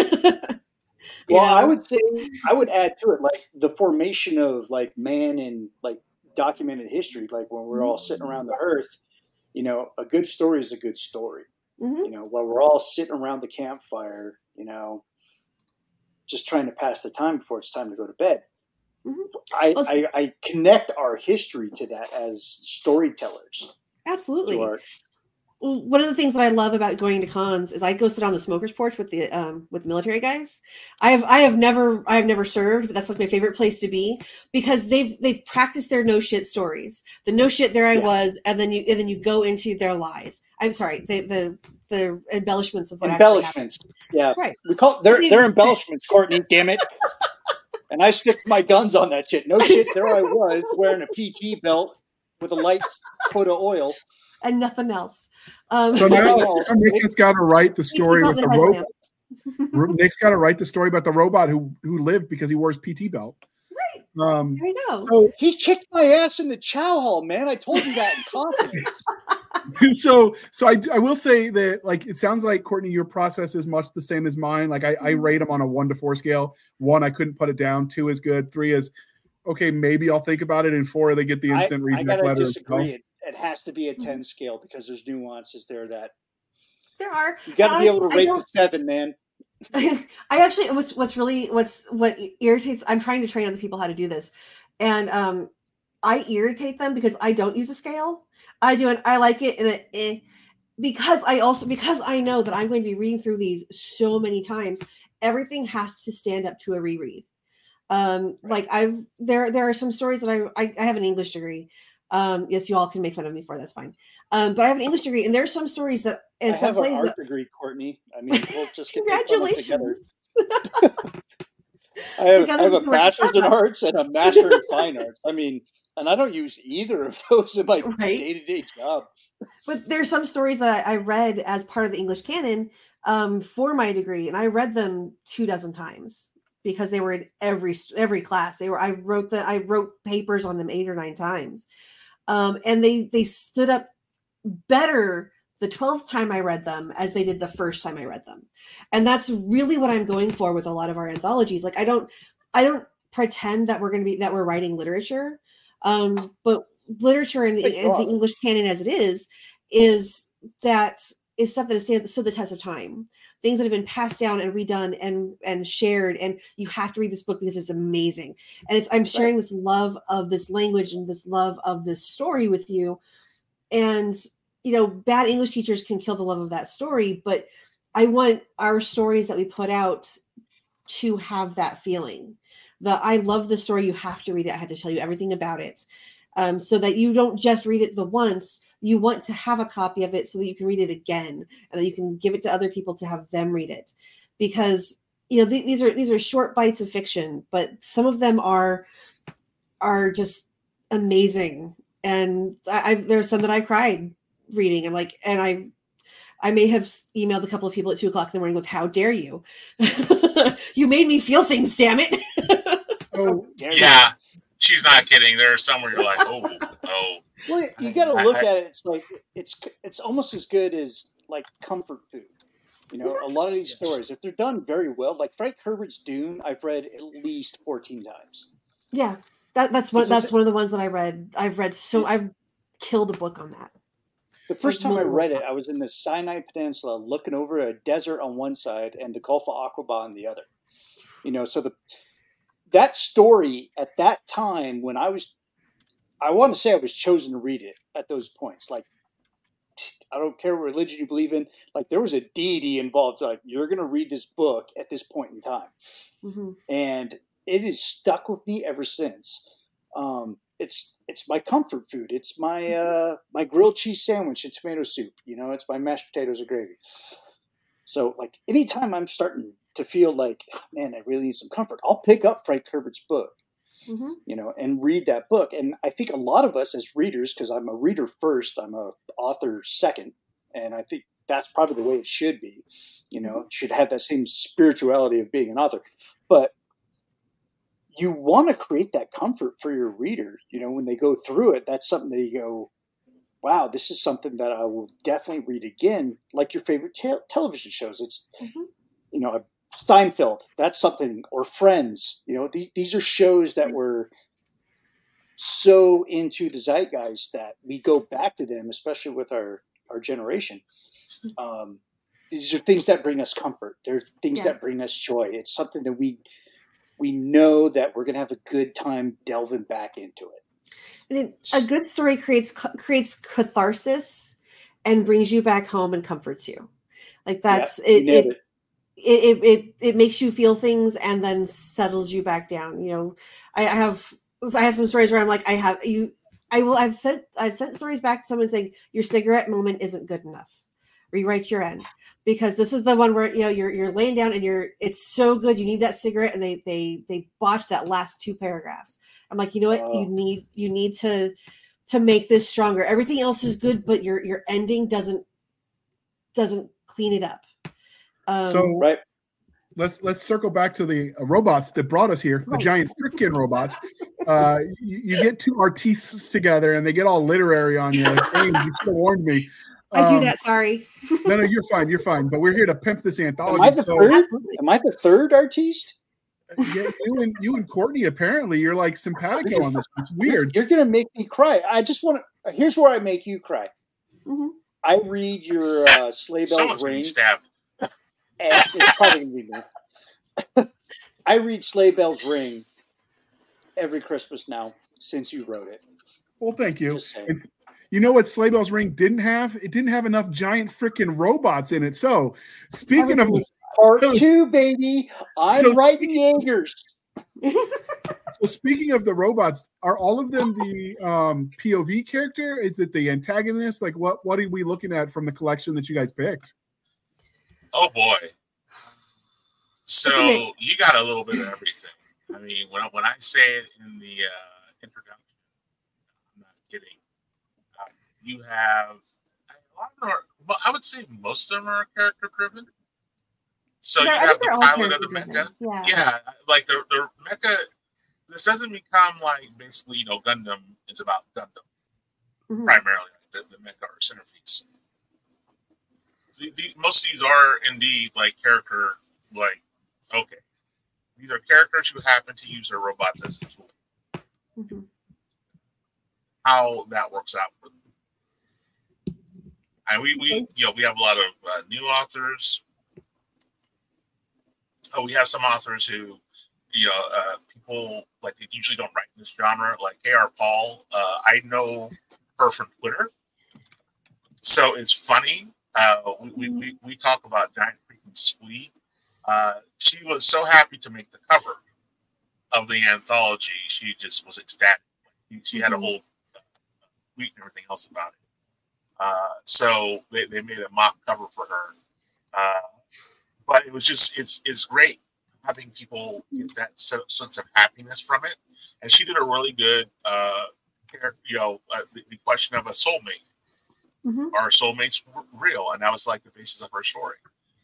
You Well, I know? would say I would add to it like the formation of like man in like documented history. Like when we're all sitting around the hearth, you know, a good story is a good story. Mhm. You know, while we're all sitting around the campfire, you know, just trying to pass the time before it's time to go to bed. Mhm. I, Also- I, I connect our history to that as storytellers. Absolutely. To our, Well, one of the things that I love about going to cons is I go sit on the smokers porch with the um with the military guys. I have I have never I have never served, but that's like my favorite place to be because they've they've practiced their no shit stories. The no shit there I Yeah. was, and then you and then you go into their lies. I'm sorry, the the the embellishments of what embellishments. Yeah. actually happened. Right. We call they're What do you- they're embellishments, Courtney, damn it. And I stick my guns on that shit. No shit, there I was wearing a P T belt with a light coat of oil. And nothing else. Um, So now, Well, now Nick has got to write the story with the robot. Right. Nick's got to write the story about the robot who who lived because he wore his P T belt. Um, There you go. so He kicked my ass in the chow hall, man. I told you that in confidence. so so I, I will say that like it sounds like Courtney, your process is much the same as mine. Like I, I rate them on a one to four scale. One, I couldn't put it down. Two is good. Three is okay. Maybe I'll think about it. And four, they get the I, instant I reject gotta letter. as disagree. well. It, it has to be a ten scale because there's nuances there that There are. you got to be able to Honestly, I rate don't- the seven, man. I actually what's what's really what's what irritates I'm trying to train other people how to do this. And um I irritate them because I don't use a scale. I do and I like it and it, it because I also because I know that I'm going to be reading through these so many times, everything has to stand up to a reread. Um like I've there there are some stories that I I, I have an English degree. Um yes, you all can make fun of me for it, that's fine. Um but I have an English degree and there's some stories that and I some have an plays art that degree, Courtney. I mean, we'll just get that fun together. congratulations. I have, Together I have we a can work bachelor's in together. arts and a master in fine arts. I mean, and I don't use either of those in my Right. day-to-day job. But there's some stories that I read as part of the English canon um, for my degree, and I read them two dozen times because they were in every every class. They were I wrote the I wrote papers on them eight or nine times, um, and they they stood up better the twelfth time I read them as they did the first time I read them, and that's really what I'm going for with a lot of our anthologies. Like I don't I don't pretend that we're going to be that we're writing literature, um, but literature in the, Thank in the God. English canon as it is is that is stuff that has stand stood the test of time, things that have been passed down and redone and and shared, and you have to read this book because it's amazing. And it's I'm sharing this love of this language and this love of this story with you. And you know, bad English teachers can kill the love of that story, but I want our stories that we put out to have that feeling. The I love the story, you have to read it. I have to tell you everything about it. Um, so that you don't just read it the once, you want to have a copy of it so that you can read it again and that you can give it to other people to have them read it. Because you know, th- these are these are short bites of fiction, but some of them are are just amazing. And I, I there's some that I cried reading and like and I I may have emailed a couple of people at two o'clock in the morning with "How dare you? You made me feel things, damn it!" Oh, Yeah, she's not kidding. There are some where you're like, oh, oh. Well, you got to I- look I- at it. It's like it's it's almost as good as like comfort food. You know, a lot of these Yes. stories, if they're done very well, like Frank Herbert's Dune, I've read at least fourteen times. Yeah, that, that's one. It's just- That's one of the ones that I read. I've read so I've killed a book on that. The first Like time I multiple read it, I was in the Sinai Peninsula, looking over a desert on one side and the Gulf of Aqaba on the other. You know, so the that story at that time when I was, I want to say I was chosen to read it at those points. Like, I don't care what religion you believe in. Like there was a deity involved. Like you're going to read this book at this point in time. Mm-hmm. And it has stuck with me ever since. Um, it's, it's my comfort food. It's my, uh, my grilled cheese sandwich and tomato soup. You know, it's my mashed potatoes and gravy. So like anytime I'm starting to feel like, man, I really need some comfort, I'll pick up Frank Herbert's book. Mm-hmm. You know, and read that book. And I think a lot of us as readers, because I'm a reader first, I'm a author second, and I think that's probably the way it should be. You know, it should have that same spirituality of being an author. But you want to create that comfort for your reader. You know, when they go through it, that's something that you go, wow, this is something that I will definitely read again, like your favorite te- television shows. It's, mm-hmm. you know, a Seinfeld, that's something, or Friends, you know, these, these are shows that were so into the zeitgeist that we go back to them, especially with our, our generation. Um, these are things that bring us comfort. They're things yeah. that bring us joy. It's something that we, we know that we're going to have a good time delving back into it. And it, a good story creates, creates catharsis and brings you back home and comforts you. Like that's yeah, it. it, it It, it it makes you feel things and then settles you back down. You know, I, I have I have some stories where I'm like, I have you. I will. I've sent I've sent stories back to someone saying your cigarette moment isn't good enough. Rewrite your end, because this is the one where you know you're you're laying down and you're it's so good you need that cigarette and they they they botched that last two paragraphs. I'm like, you know what, oh. you need you need to to make this stronger. Everything else is good, but your your ending doesn't doesn't clean it up. Um, so right. let's let's circle back to the uh, robots that brought us here, the right. giant freaking robots. Uh, you, you get two artistes together and they get all literary on you. Like, hey, you should have warned me. Um, I do that. Sorry. no, no, you're fine. You're fine. But we're here to pimp this anthology. Am I the so, third? Am I the third artiste? Yeah, you and you and Courtney. Apparently, you're like simpatico on this. It's weird. You're gonna make me cry. I just want to. Here's where I make you cry. Mm-hmm. I read your uh, Sleigh Bells Ring. Stabbed. And it's probably gonna be me. I read Sleigh Bells Ring every Christmas now since you wrote it. Well, thank you. It's, you know what Sleigh Bells Ring didn't have? It didn't have enough giant freaking robots in it. So, speaking of part two, baby, I'm so writing Jaegers. So, speaking of the robots, are all of them the um, P O V character? Is it the antagonist? Like, what what are we looking at from the collection that you guys picked? Oh boy! So you got a little bit of everything. I mean, when when I say it in the uh, introduction, I'm not kidding. Uh, you have a lot of them are, well, I would say most of them are character driven. So yeah, you have the pilot of the mecha. Yeah. yeah, like the the mecha. This doesn't become like basically, you know, Gundam is about Gundam mm-hmm. primarily. The, the mecha or centerpiece. The, the, most of these are indeed like character, like, okay, these are characters who happen to use their robots as a tool. Mm-hmm. How that works out for them. And we, we you know, we have a lot of uh, new authors. Oh, we have some authors who, you know, uh, people like they usually don't write in this genre, like K R Paul. Uh, I know her from Twitter. So it's funny. Uh, we, we, we talk about giant freaking squee. Uh, she was so happy to make the cover of the anthology. She just was ecstatic. She had a whole tweet and everything else about it. Uh, so they, they made a mock cover for her. Uh, but it was just, it's it's great having people get that sense of happiness from it. And she did a really good, uh, you know, uh, the, the question of a soulmate. Mm-hmm. Are soulmates real? And that was like the basis of her story.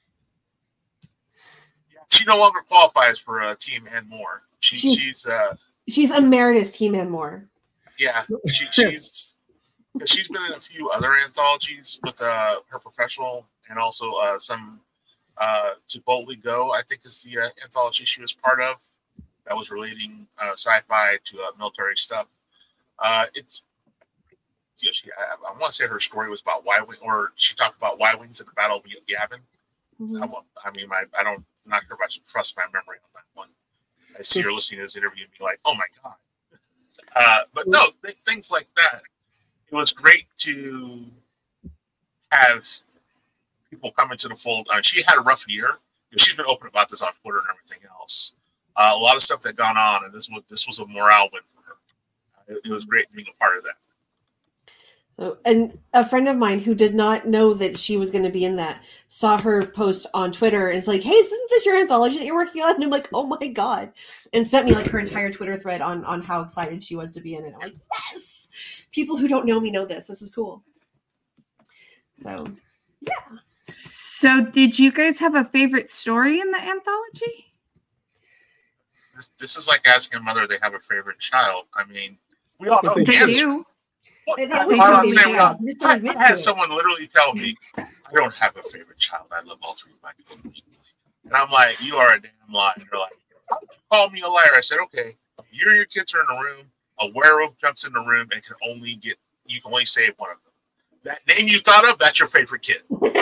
She no longer qualifies for a Team and More. She, she, she's uh, she's emeritus Team and More. Yeah, she, she's she's been in a few other anthologies with uh, her professional, and also uh, some uh, To Boldly Go, I think is the uh, anthology she was part of that was relating uh, sci-fi to uh, military stuff. Uh, it's Yeah, she, I, I want to say her story was about Y-Wing, or she talked about Y-Wings at the Battle of Yavin. Mm-hmm. I, I mean, my, I don't, I'm not sure if I should trust my memory on that one. I see her listening to this interview and be like, oh my God. Uh, but no, th- things like that. It was great to has people come into the fold. Uh, she had a rough year. She's been open about this on Twitter and everything else. Uh, a lot of stuff that gone on, and this was this was a morale win for her. It, it was great being a part of that. So, and a friend of mine who did not know that she was going to be in that saw her post on Twitter and it's like, hey, isn't this your anthology that you're working on? And I'm like, oh my God. And sent me like her entire Twitter thread on, on how excited she was to be in it. I'm like, yes, people who don't know me know this. This is cool. So, yeah. So did you guys have a favorite story in the anthology? This, this is like asking a mother if they have a favorite child. I mean, we all know They the answer. do. What, That I, was I, the say, big well, deal. Just I, admit I had to it. someone literally tell me, I don't have a favorite child. I love all three of my children equally. And I'm like, you are a damn liar. And they're like, how did you call me a liar? I said, okay, you and your kids are in a room. A werewolf jumps in the room and can only get, you can only save one of them. That name you thought of, that's your favorite kid.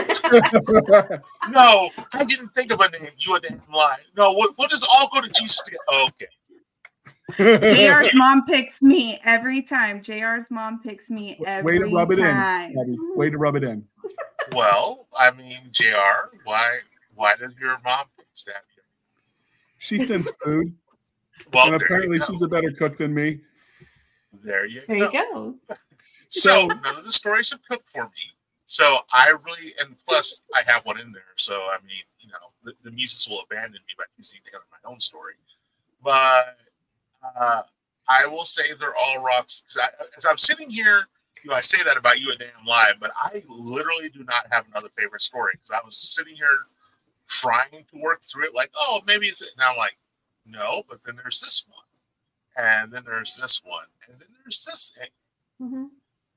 No, I didn't think of a name. You a damn lie. No, we'll, we'll just all go to Jesus together. Oh, okay. J R's mom picks me every time. J R's mom picks me every Way to rub it time. in, Abby. Way to rub it in. Well, I mean, J R, why why does your mom pick that? She sends food, Well, and there apparently you go. she's a better cook than me. There you There go. you go. So So- none of the stories have cooked for me. So I really, and plus I have one in there. So I mean, you know, the, the muses will abandon me by choosing to have my own story. But uh, I will say they're all rocks. Because as I'm sitting here, you know, I say that about You a Damn Lie, but I literally do not have another favorite story because I was sitting here trying to work through it, like, oh, maybe it's it. And I'm like, no, but then there's this one, and then there's this one, and then there's this. Mm-hmm.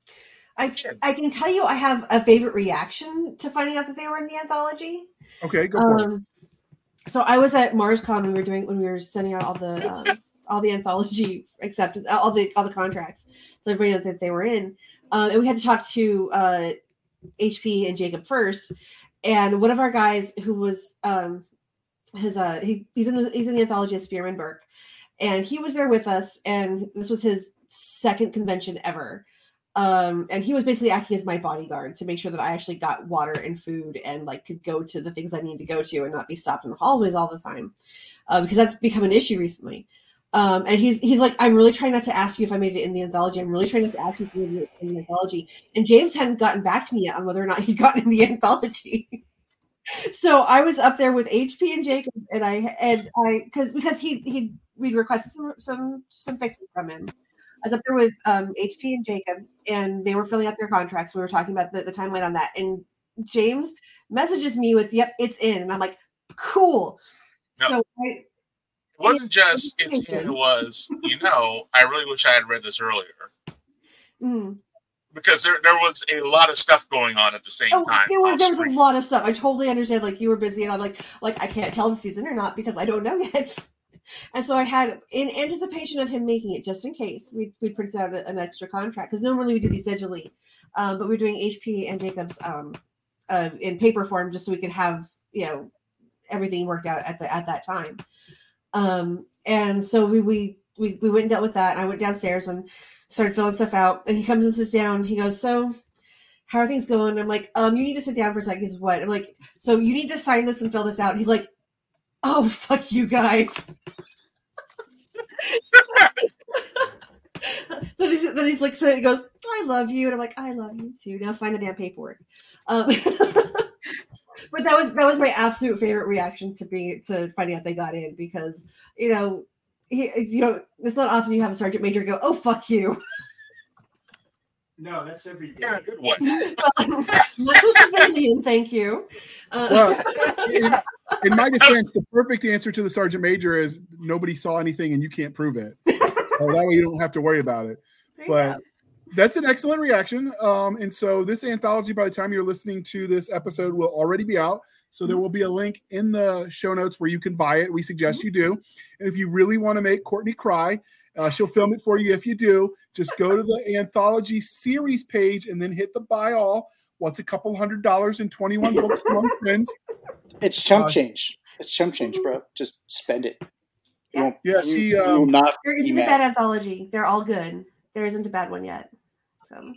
I, I can tell you I have a favorite reaction to finding out that they were in the anthology. Okay, go for it. Um, so I was at MarsCon when we were doing when we were sending out all the um, all the anthology acceptance, all the all the contracts, so everybody knew that they were in. Um, and we had to talk to uh, H P and Jacob first, and one of our guys who was um, his uh, he, he's in the he's in the anthology as Spearman Burke, and he was there with us, and this was his second convention ever. Um, and he was basically acting as my bodyguard to make sure that I actually got water and food and like could go to the things I needed to go to and not be stopped in the hallways all the time, uh, because that's become an issue recently. Um, and he's he's like, I'm really trying not to ask you if I made it in the anthology. I'm really trying not to ask you if you made it in the anthology. And James hadn't gotten back to me yet on whether or not he'd gotten in the anthology. So I was up there with H P and Jacob, and I and I because because he he we requested some some some fixes from him. I was up there with um, H P and Jacob, and they were filling out their contracts. We were talking about the, the timeline on that. And James messages me with, yep, it's in. And I'm like, cool. No. So I, It wasn't just it's in, it was, you know, I really wish I had read this earlier. mm. Because there, there was a lot of stuff going on at the same oh, time. there was off there was a screen. lot of stuff. I totally understand. Like you were busy, and I'm like, like I can't tell if he's in or not because I don't know yet. And so I had, in anticipation of him making it, just in case, we we printed out a, an extra contract because normally we do these digitally, um, but we're doing H P and Jacob's um, uh, in paper form just so we could have you know everything worked out at the at that time. Um, and so we we we we went and dealt with that. And I went downstairs and started filling stuff out. And he comes and sits down. He goes, "So, how are things going?" I'm like, "Um, you need to sit down for a second." He's what? I'm like, "So you need to sign this and fill this out." And he's like, "Oh, fuck you guys." then, he's, then he's like, so he goes, "I love you," and I'm like, "I love you too." Now sign the damn paperwork. Um, but that was that was my absolute favorite reaction to be to finding out they got in because you know, he, you know, it's not often you have a sergeant major go, "Oh, fuck you." No, that's every day. Yeah, good one. Not so civilian, thank you. Uh, Well, in, in my defense, the perfect answer to the sergeant major is nobody saw anything and you can't prove it. So that way you don't have to worry about it. there you But go. that's an excellent reaction. Um, and so this anthology, by the time you're listening to this episode, will already be out. So there will be a link in the show notes where you can buy it. We suggest you do. And if you really want to make Courtney cry, uh, she'll film it for you. If you do, just go to the anthology series page and then hit the buy all. What's a couple hundred dollars and twenty-one books a month wins? It's chump Uh, change. It's chump change, bro. Just spend it. You won't, Yeah, you, she, you will um, not There be isn't a mad. bad anthology. They're all good. There isn't a bad one yet. So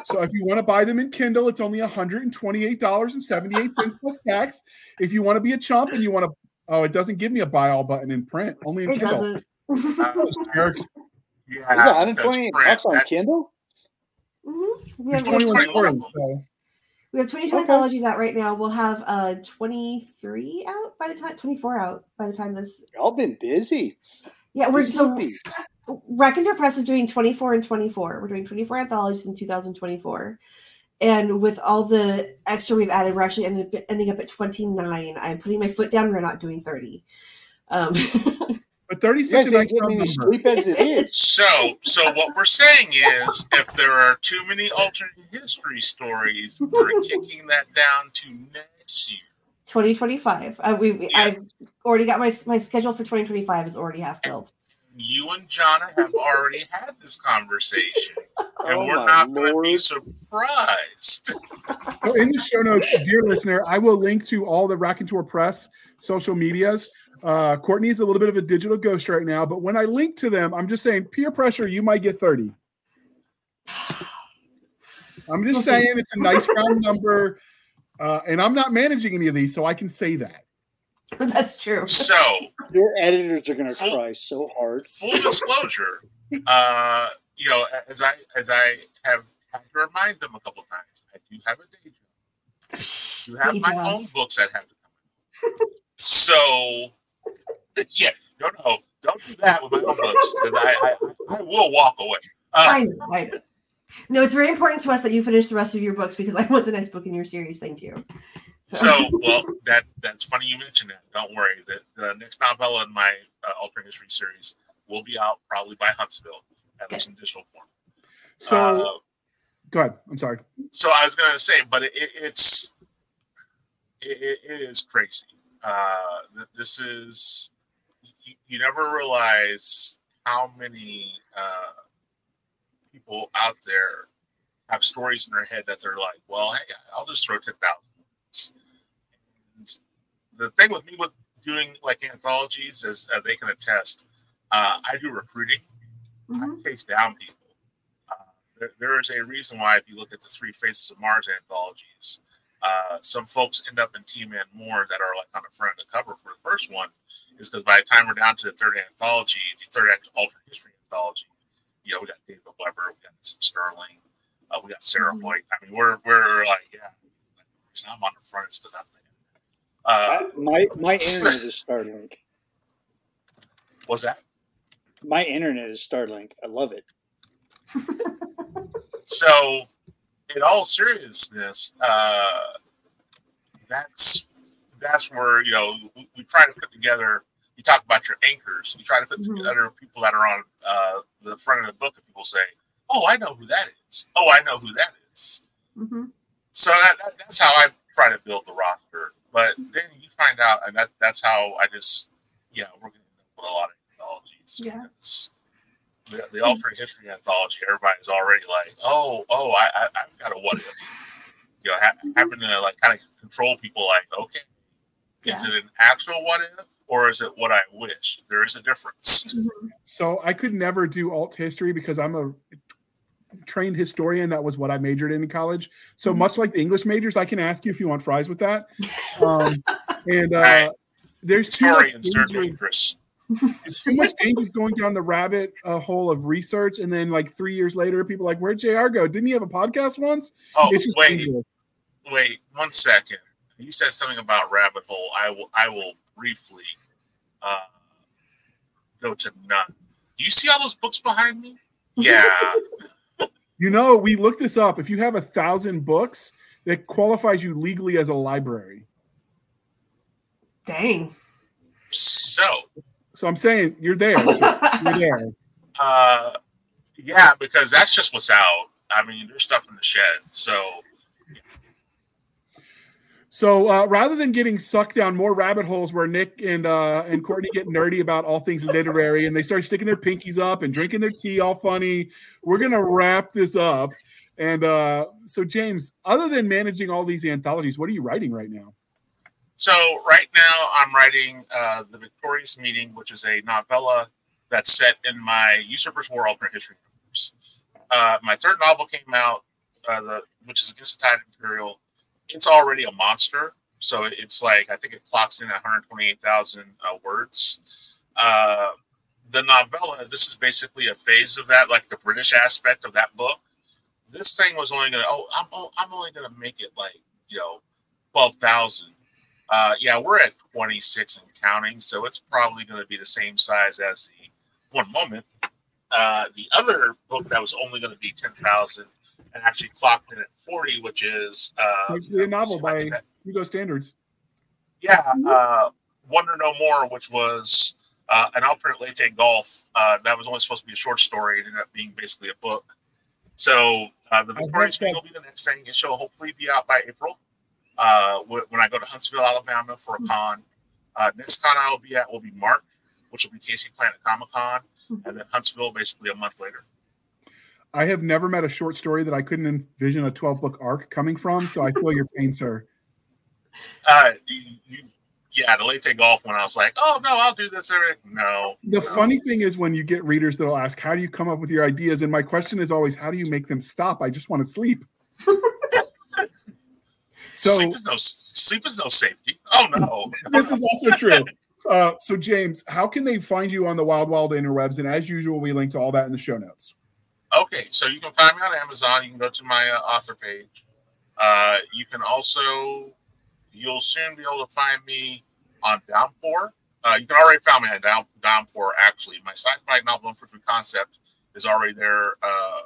So if you want to buy them in Kindle, it's only one hundred twenty-eight dollars and seventy-eight cents plus tax. If you want to be a chump and you want to, oh, it doesn't give me a buy all button in print, only in It Kindle. doesn't. Those jerks. Yeah, Is it one hundred because twenty print, bucks on that- Kindle? Mhm. We There's have, we have twenty-one 20 stories. So. we have twenty-two Okay. anthologies out right now. We'll have uh twenty-three out by the time twenty-four out by the time this. Y'all been busy. Yeah, we're so Busy. Raconteur Press is doing twenty-four and twenty-four. We're doing twenty-four anthologies in two thousand twenty-four. And with all the extra we've added, we're actually ended up, ending up at twenty-nine. I'm putting my foot down. We're not doing thirty. Um, But thirty You is such guys a ain't nice getting any number. sleep as it is. So, so what we're saying is, if there are too many alternate history stories, we're kicking that down to next year. twenty twenty-five. Uh, we've Yeah. I've already got my my schedule for twenty twenty-five is already half filled. You and Jonna have already had this conversation, and Oh we're my not going to Lord. be surprised. So in the show notes, dear listener, I will link to all the Raconteur Press social medias. Uh, Courtney's a little bit of a digital ghost right now, but when I link to them, I'm just saying peer pressure, you might get thirty. I'm just saying it's a nice round number, uh, and I'm not managing any of these, so I can say that. That's true. So, Your editors are going to try so hard. full disclosure, uh, you know, as I as I have had to remind them a couple times, I do have a day job. You have Day my jobs. own books that have to come out. So, yeah, no, no, don't do that with my own books. 'Cause I, I, I will walk away. Uh, I know, I know. No, it's very important to us that you finish the rest of your books because I want the next book in your series. Thank you. so, well, that that's funny you mentioned that. Don't worry. The, the next novella in my uh, alternate history series will be out probably by Huntsville, at least in digital form. So Uh, go ahead. I'm sorry. So I was going to say, but it, it, it's it, it it is crazy. Uh, th- this is you, you never realize how many uh, people out there have stories in their head that they're like, well, hey, I'll just throw ten thousand. And the thing with me with doing like anthologies, as uh, they can attest, uh, I do recruiting. Mhm. I chase down people. Uh, there, there is a reason why, if you look at the Three Faces of Mars anthologies, uh, some folks end up in Team and More that are like on the front of the cover for the first one, is because by the time we're down to the third anthology, the third alternate history anthology, you know, we got David Weber, we got some Sterling, uh, we got Sarah Mhm. Hoyt. I mean, we're we're like, yeah, the reason I'm on the front is because I'm there. Uh, I, my my internet is Starlink. what's that? My internet is Starlink. I love it. So, in all seriousness, uh, that's that's where, you know, we, we try to put together. You talk about your anchors. You try to put Mhm. together people that are on uh, the front of the book, and people say, "Oh, I know who that is. Oh, I know who that is." Mhm. So that, that, that's how I try to build the roster. But then you find out, and that that's how I just, yeah, we're going to end up with a lot of anthologies. Yeah. Because the, the alternate history anthology, everybody's already like, oh, oh, I, I, I've got a what if. You know, ha- having to like kind of control people, like, okay, is it an actual what if, or is it what I wish? There is a difference. Mhm. So I could never do alt history because I'm a trained historian. That was what I majored in in college. So Mhm. much like the English majors, I can ask you if you want fries with that. Um, and uh, Right. there's too much Historians, they're danger- dangerous. it's too much danger going down the rabbit uh, hole of research, and then like three years later, people are like, "Where'd J R go? Didn't he have a podcast once?" Oh, It's just wait, dangerous. wait, one second. You said something about rabbit hole. I will, I will briefly uh, go to none. Do you see all those books behind me? Yeah. You know, we looked this up. If you have a thousand books, that qualifies you legally as a library. Dang. So, So I'm saying you're there. You're there. uh, yeah, because that's just what's out. I mean, there's stuff in the shed. So, So uh, rather than getting sucked down more rabbit holes where Nick and uh, and Courtney get nerdy about all things literary and they start sticking their pinkies up and drinking their tea all funny, we're gonna wrap this up. And uh, so, James, other than managing all these anthologies, what are you writing right now? so right now I'm writing uh, The Victorious Meeting, which is a novella that's set in my Usurper's War alternate history universe. Uh, my third novel came out uh, the which is Against the Tide Imperial, it's already a monster. So it's like, I think it clocks in at one hundred twenty-eight thousand uh, words. Uh, the novella, this is basically a phase of that, like the British aspect of that book. This thing was only going to, oh, I'm, I'm only going to make it like, you know, twelve thousand. Uh, yeah, we're at twenty-six and counting, so it's probably going to be the same size as the One Moment. Uh, the other book that was only going to be ten thousand and actually clocked in at forty, which is uh, Actually a novel by that, Hugo Standards. yeah, uh, Wonder No More, which was uh, an alternate latte golf. Uh, that was only supposed to be a short story. It ended up being basically a book. So uh, the Victorian Spring will be the next thing. It shall hopefully be out by April. Uh, when I go to Huntsville, Alabama for a con. Uh, next con I will be at will be March, which will be Casey Planet Comic Con, and then Huntsville basically a month later. I have never met a short story that I couldn't envision a twelve book arc coming from, so I feel your pain, sir. Uh, you, you, yeah, the latte golf one, I was like, oh, no, I'll do this. Every no. The no. funny thing is when you get readers that'll ask, how do you come up with your ideas? And my question is always, how do you make them stop? I just want to sleep. So sleep is no sleep is no safety. Oh no, this is also true. Uh, so James, how can they find you on the Wild Wild interwebs? And as usual, we link to all that in the show notes. Okay, so you can find me on Amazon. You can go to my uh, author page. Uh, you can also, you'll soon be able to find me on Downpour. Uh, you can already find me on Down, Downpour. Actually, my sci-fi novel Infantry Concept is already there uh,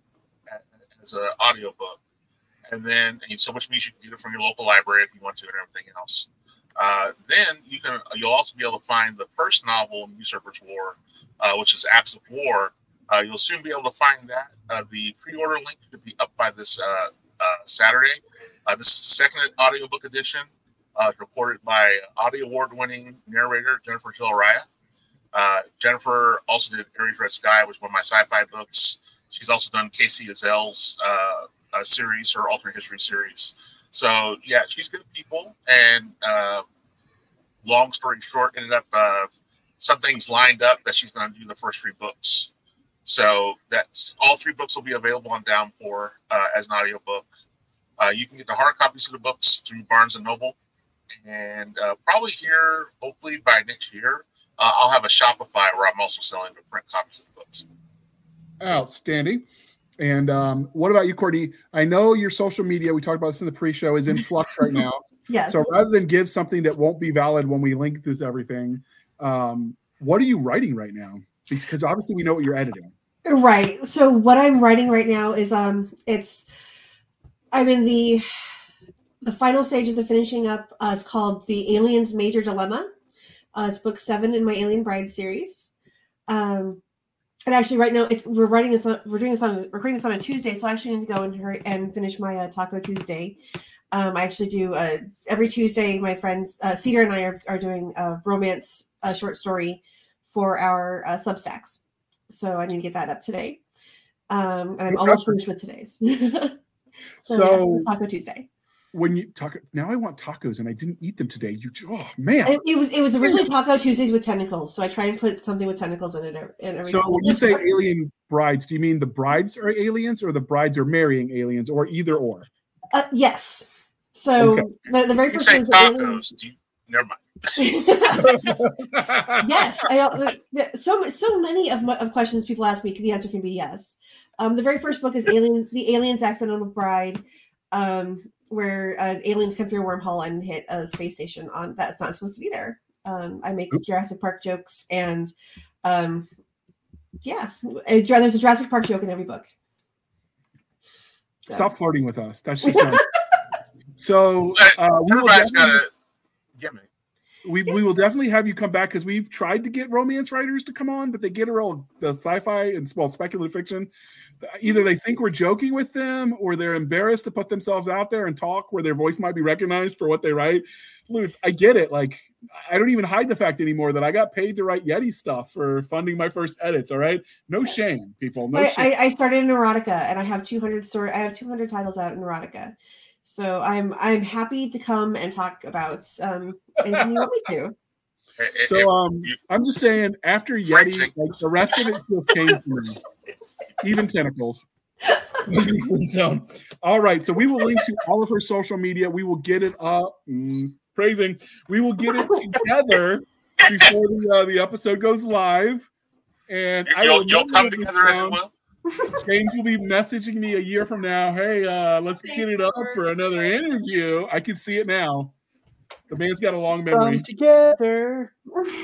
as an audiobook. And then, and so which means you can get it from your local library if you want to, and everything else. Uh, then you can, you'll also be able to find the first novel in Usurper's War, uh, which is Acts of War. Uh, you'll soon be able to find that. Uh, the pre-order link should be up by this uh, uh, Saturday. Uh, this is the second audiobook edition, uh, recorded by Audio Award-winning narrator Jennifer Tilleraya. Uh, Jennifer also did Aries Red Sky, which is one of my sci-fi books. She's also done Casey Azel's uh, uh, series, her alternate history series. So, yeah, she's good people. And uh, long story short, ended up uh, some things lined up that she's going to do the first three books. So that's all three books will be available on Downpour uh, as an audiobook. Uh, you can get the hard copies of the books through Barnes and Noble. And uh, probably here, hopefully by next year, uh, I'll have a Shopify where I'm also selling the print copies of the books. Outstanding. And um, what about you, Courtney? I know your social media, we talked about this in the pre-show, is in flux right now. Yes. So rather than give something that won't be valid when we link this everything, um, what are you writing right now? Because obviously we know what you're editing. Right. So what I'm writing right now is um, it's I'm in the the final stages of finishing up. Uh, it's called The Alien's Major Dilemma. Uh, it's book seven in my Alien Bride series. Um, and actually, right now, it's we're writing this. On, we're doing this on recording this on a Tuesday, so I actually need to go and hurry and finish my uh, Taco Tuesday. Um, I actually do uh, every Tuesday. My friends uh, Cedar and I are are doing a romance uh, short story for our uh, Substacks. So I need to get that up today. Um, and I'm almost finished with today's. so, so yeah, Taco Tuesday. When you talk now, I want tacos and I didn't eat them today. You, oh man! It, it was it was originally Taco Tuesdays with tentacles, so I try and put something with tentacles in it. In every so when you say alien brides, do you mean the brides are aliens, or the brides are marrying aliens, or either or? Uh, yes. So okay. the, the very You first say one's tacos. aliens. Do you, never mind. Yes, I, so so many of, my, of questions people ask me, the answer can be yes. Um, the very first book is Alien, the Alien's Accidental Bride, um, where uh, aliens come through a wormhole and hit a space station on that's not supposed to be there. Um, I make Oops. Jurassic Park jokes, and um, yeah, there's a Jurassic Park joke in every book. So. Stop flirting with us. That's just not. So uh, we will Everybody's got definitely- a gimmick. We we will definitely have you come back because we've tried to get romance writers to come on, but they get a real the sci-fi and well speculative fiction. Either they think we're joking with them, or they're embarrassed to put themselves out there and talk where their voice might be recognized for what they write. Luke, I get it. Like I don't even hide the fact anymore that I got paid to write Yeti stuff for funding my first edits. All right, no shame, people. No I, shame. I, I started in erotica, and I have two hundred story. I have two hundred titles out in erotica. So I'm I'm happy to come and talk about um, anything you want me to. So um, I'm just saying, after Yeti, like, the rest of it feels came to me, even tentacles. So, all right. So we will link to all of her social media. We will get it up. Mm, phrasing. We will get it together before the uh, the episode goes live. And I you'll, will you'll come this together as down. well. James will be messaging me a year from now. Hey, uh, let's get it up for another interview. I can see it now. The man's got a long memory. Come together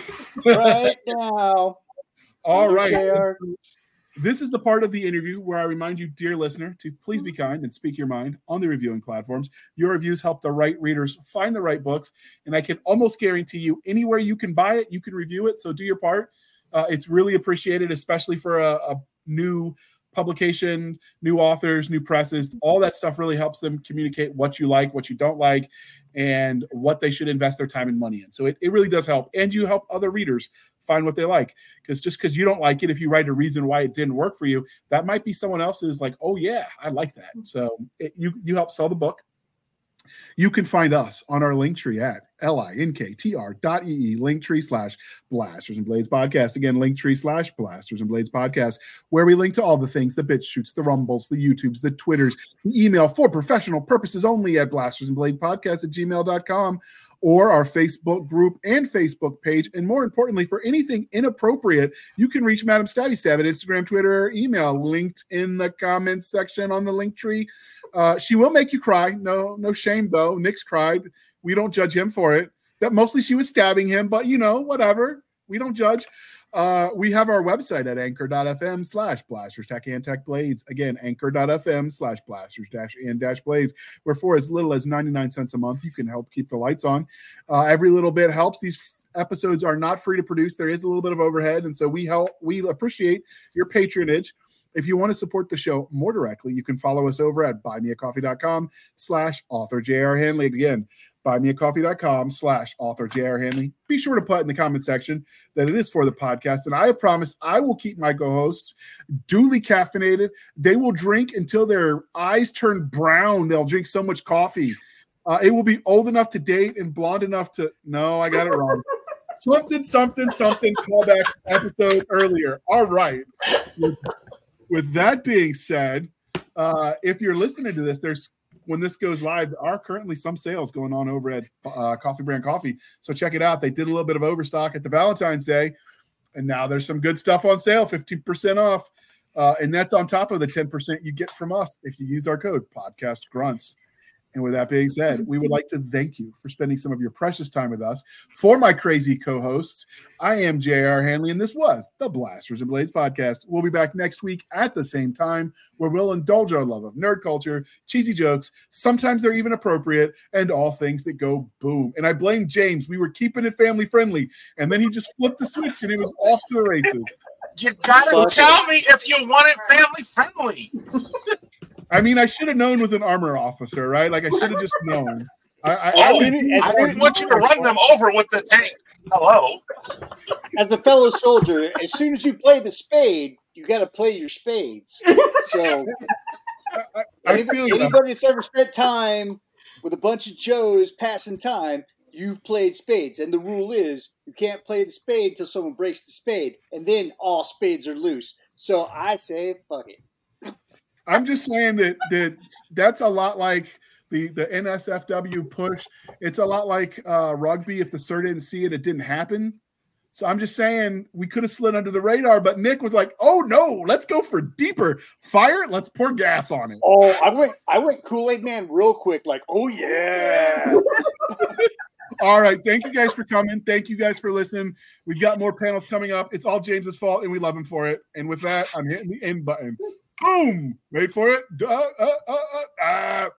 right now. All right. J R. This is the part of the interview where I remind you, dear listener, to please be kind and speak your mind on the reviewing platforms. Your reviews help the right readers find the right books, and I can almost guarantee you anywhere you can buy it, you can review it. So do your part. Uh, it's really appreciated, especially for a, a new publication, new authors, new presses. All that stuff really helps them communicate what you like, what you don't like, and what they should invest their time and money in. So it, it really does help. And you help other readers find what they like. Because just because you don't like it, if you write a reason why it didn't work for you, that might be someone else's like, oh yeah, I like that. So it, you, you help sell the book. You can find us on our link tree at L-I-N-K-T-R dot E-E, linktree slash Blasters and Blades podcast. Again, linktree slash Blasters and Blades podcast, where we link to all the things, the BitChutes, the Rumbles, the YouTubes, the Twitters, the email for professional purposes only at Blasters and Blades podcast at gmail dot com, or our Facebook group and Facebook page. And more importantly, for anything inappropriate, you can reach Madam Stabby Stab at Instagram, Twitter, or email, linked in the comments section on the link tree. Uh, she will make you cry. No, no shame though. Nick's cried. We don't judge him for it. That mostly she was stabbing him, but you know, whatever. We don't judge. Uh, we have our website at anchor.fm slash blasters tech and tech blades. Again, anchor.fm slash blasters dash and dash blades, where for as little as ninety-nine cents a month, you can help keep the lights on. Uh, every little bit helps. These episodes are not free to produce. There is a little bit of overhead. And so we help, we appreciate your patronage. If you want to support the show more directly, you can follow us over at buymeacoffee.com slash author J.R. Hanley. Again, buymeacoffee.com slash author J.R. Hanley. Be sure to put in the comment section that it is for the podcast. And I promise I will keep my co-hosts duly caffeinated. They will drink until their eyes turn brown. They'll drink so much coffee. Uh, it will be old enough to date and blonde enough to, no, I got it wrong. something, something, something, callback episode earlier. All right. With, with that being said, uh, if you're listening to this, there's when this goes live, there are currently some sales going on over at uh, Coffee Brand Coffee. So check it out. They did a little bit of overstock at the Valentine's Day, and now there's some good stuff on sale, fifteen percent off. Uh, and that's on top of the ten percent you get from us if you use our code Podcast Grunts. And with that being said, we would like to thank you for spending some of your precious time with us. For my crazy co-hosts, I am J R. Hanley, and this was the Blasters and Blades podcast. We'll be back next week at the same time, where we'll indulge our love of nerd culture, cheesy jokes, sometimes they're even appropriate, and all things that go boom. And I blame James. We were keeping it family friendly, and then he just flipped the switch, and it was off to the races. You gotta tell me if you want it family friendly. I mean, I should have known with an armor officer, right? Like, I should have just known. I, I, oh, I, I, I didn't want you to run them over with the tank. Hello. As a fellow soldier, as soon as you play the spade, you got to play your spades. So, I, I anybody, feel anybody that's ever spent time with a bunch of Joes passing time, you've played spades. And the rule is you can't play the spade till someone breaks the spade. And then all spades are loose. So I say, fuck it. I'm just saying that, that that's a lot like the, the N S F W push. It's a lot like uh, rugby. If the sir didn't see it, it didn't happen. So I'm just saying we could have slid under the radar, but Nick was like, oh, no, let's go for deeper. Fire it, let's pour gas on it. Oh, I went I went Kool-Aid Man real quick, like, oh, yeah. All right. Thank you guys for coming. Thank you guys for listening. We've got more panels coming up. It's all James's fault, and we love him for it. And with that, I'm hitting the end button. Boom! Wait for it. Uh, uh, uh, uh, uh.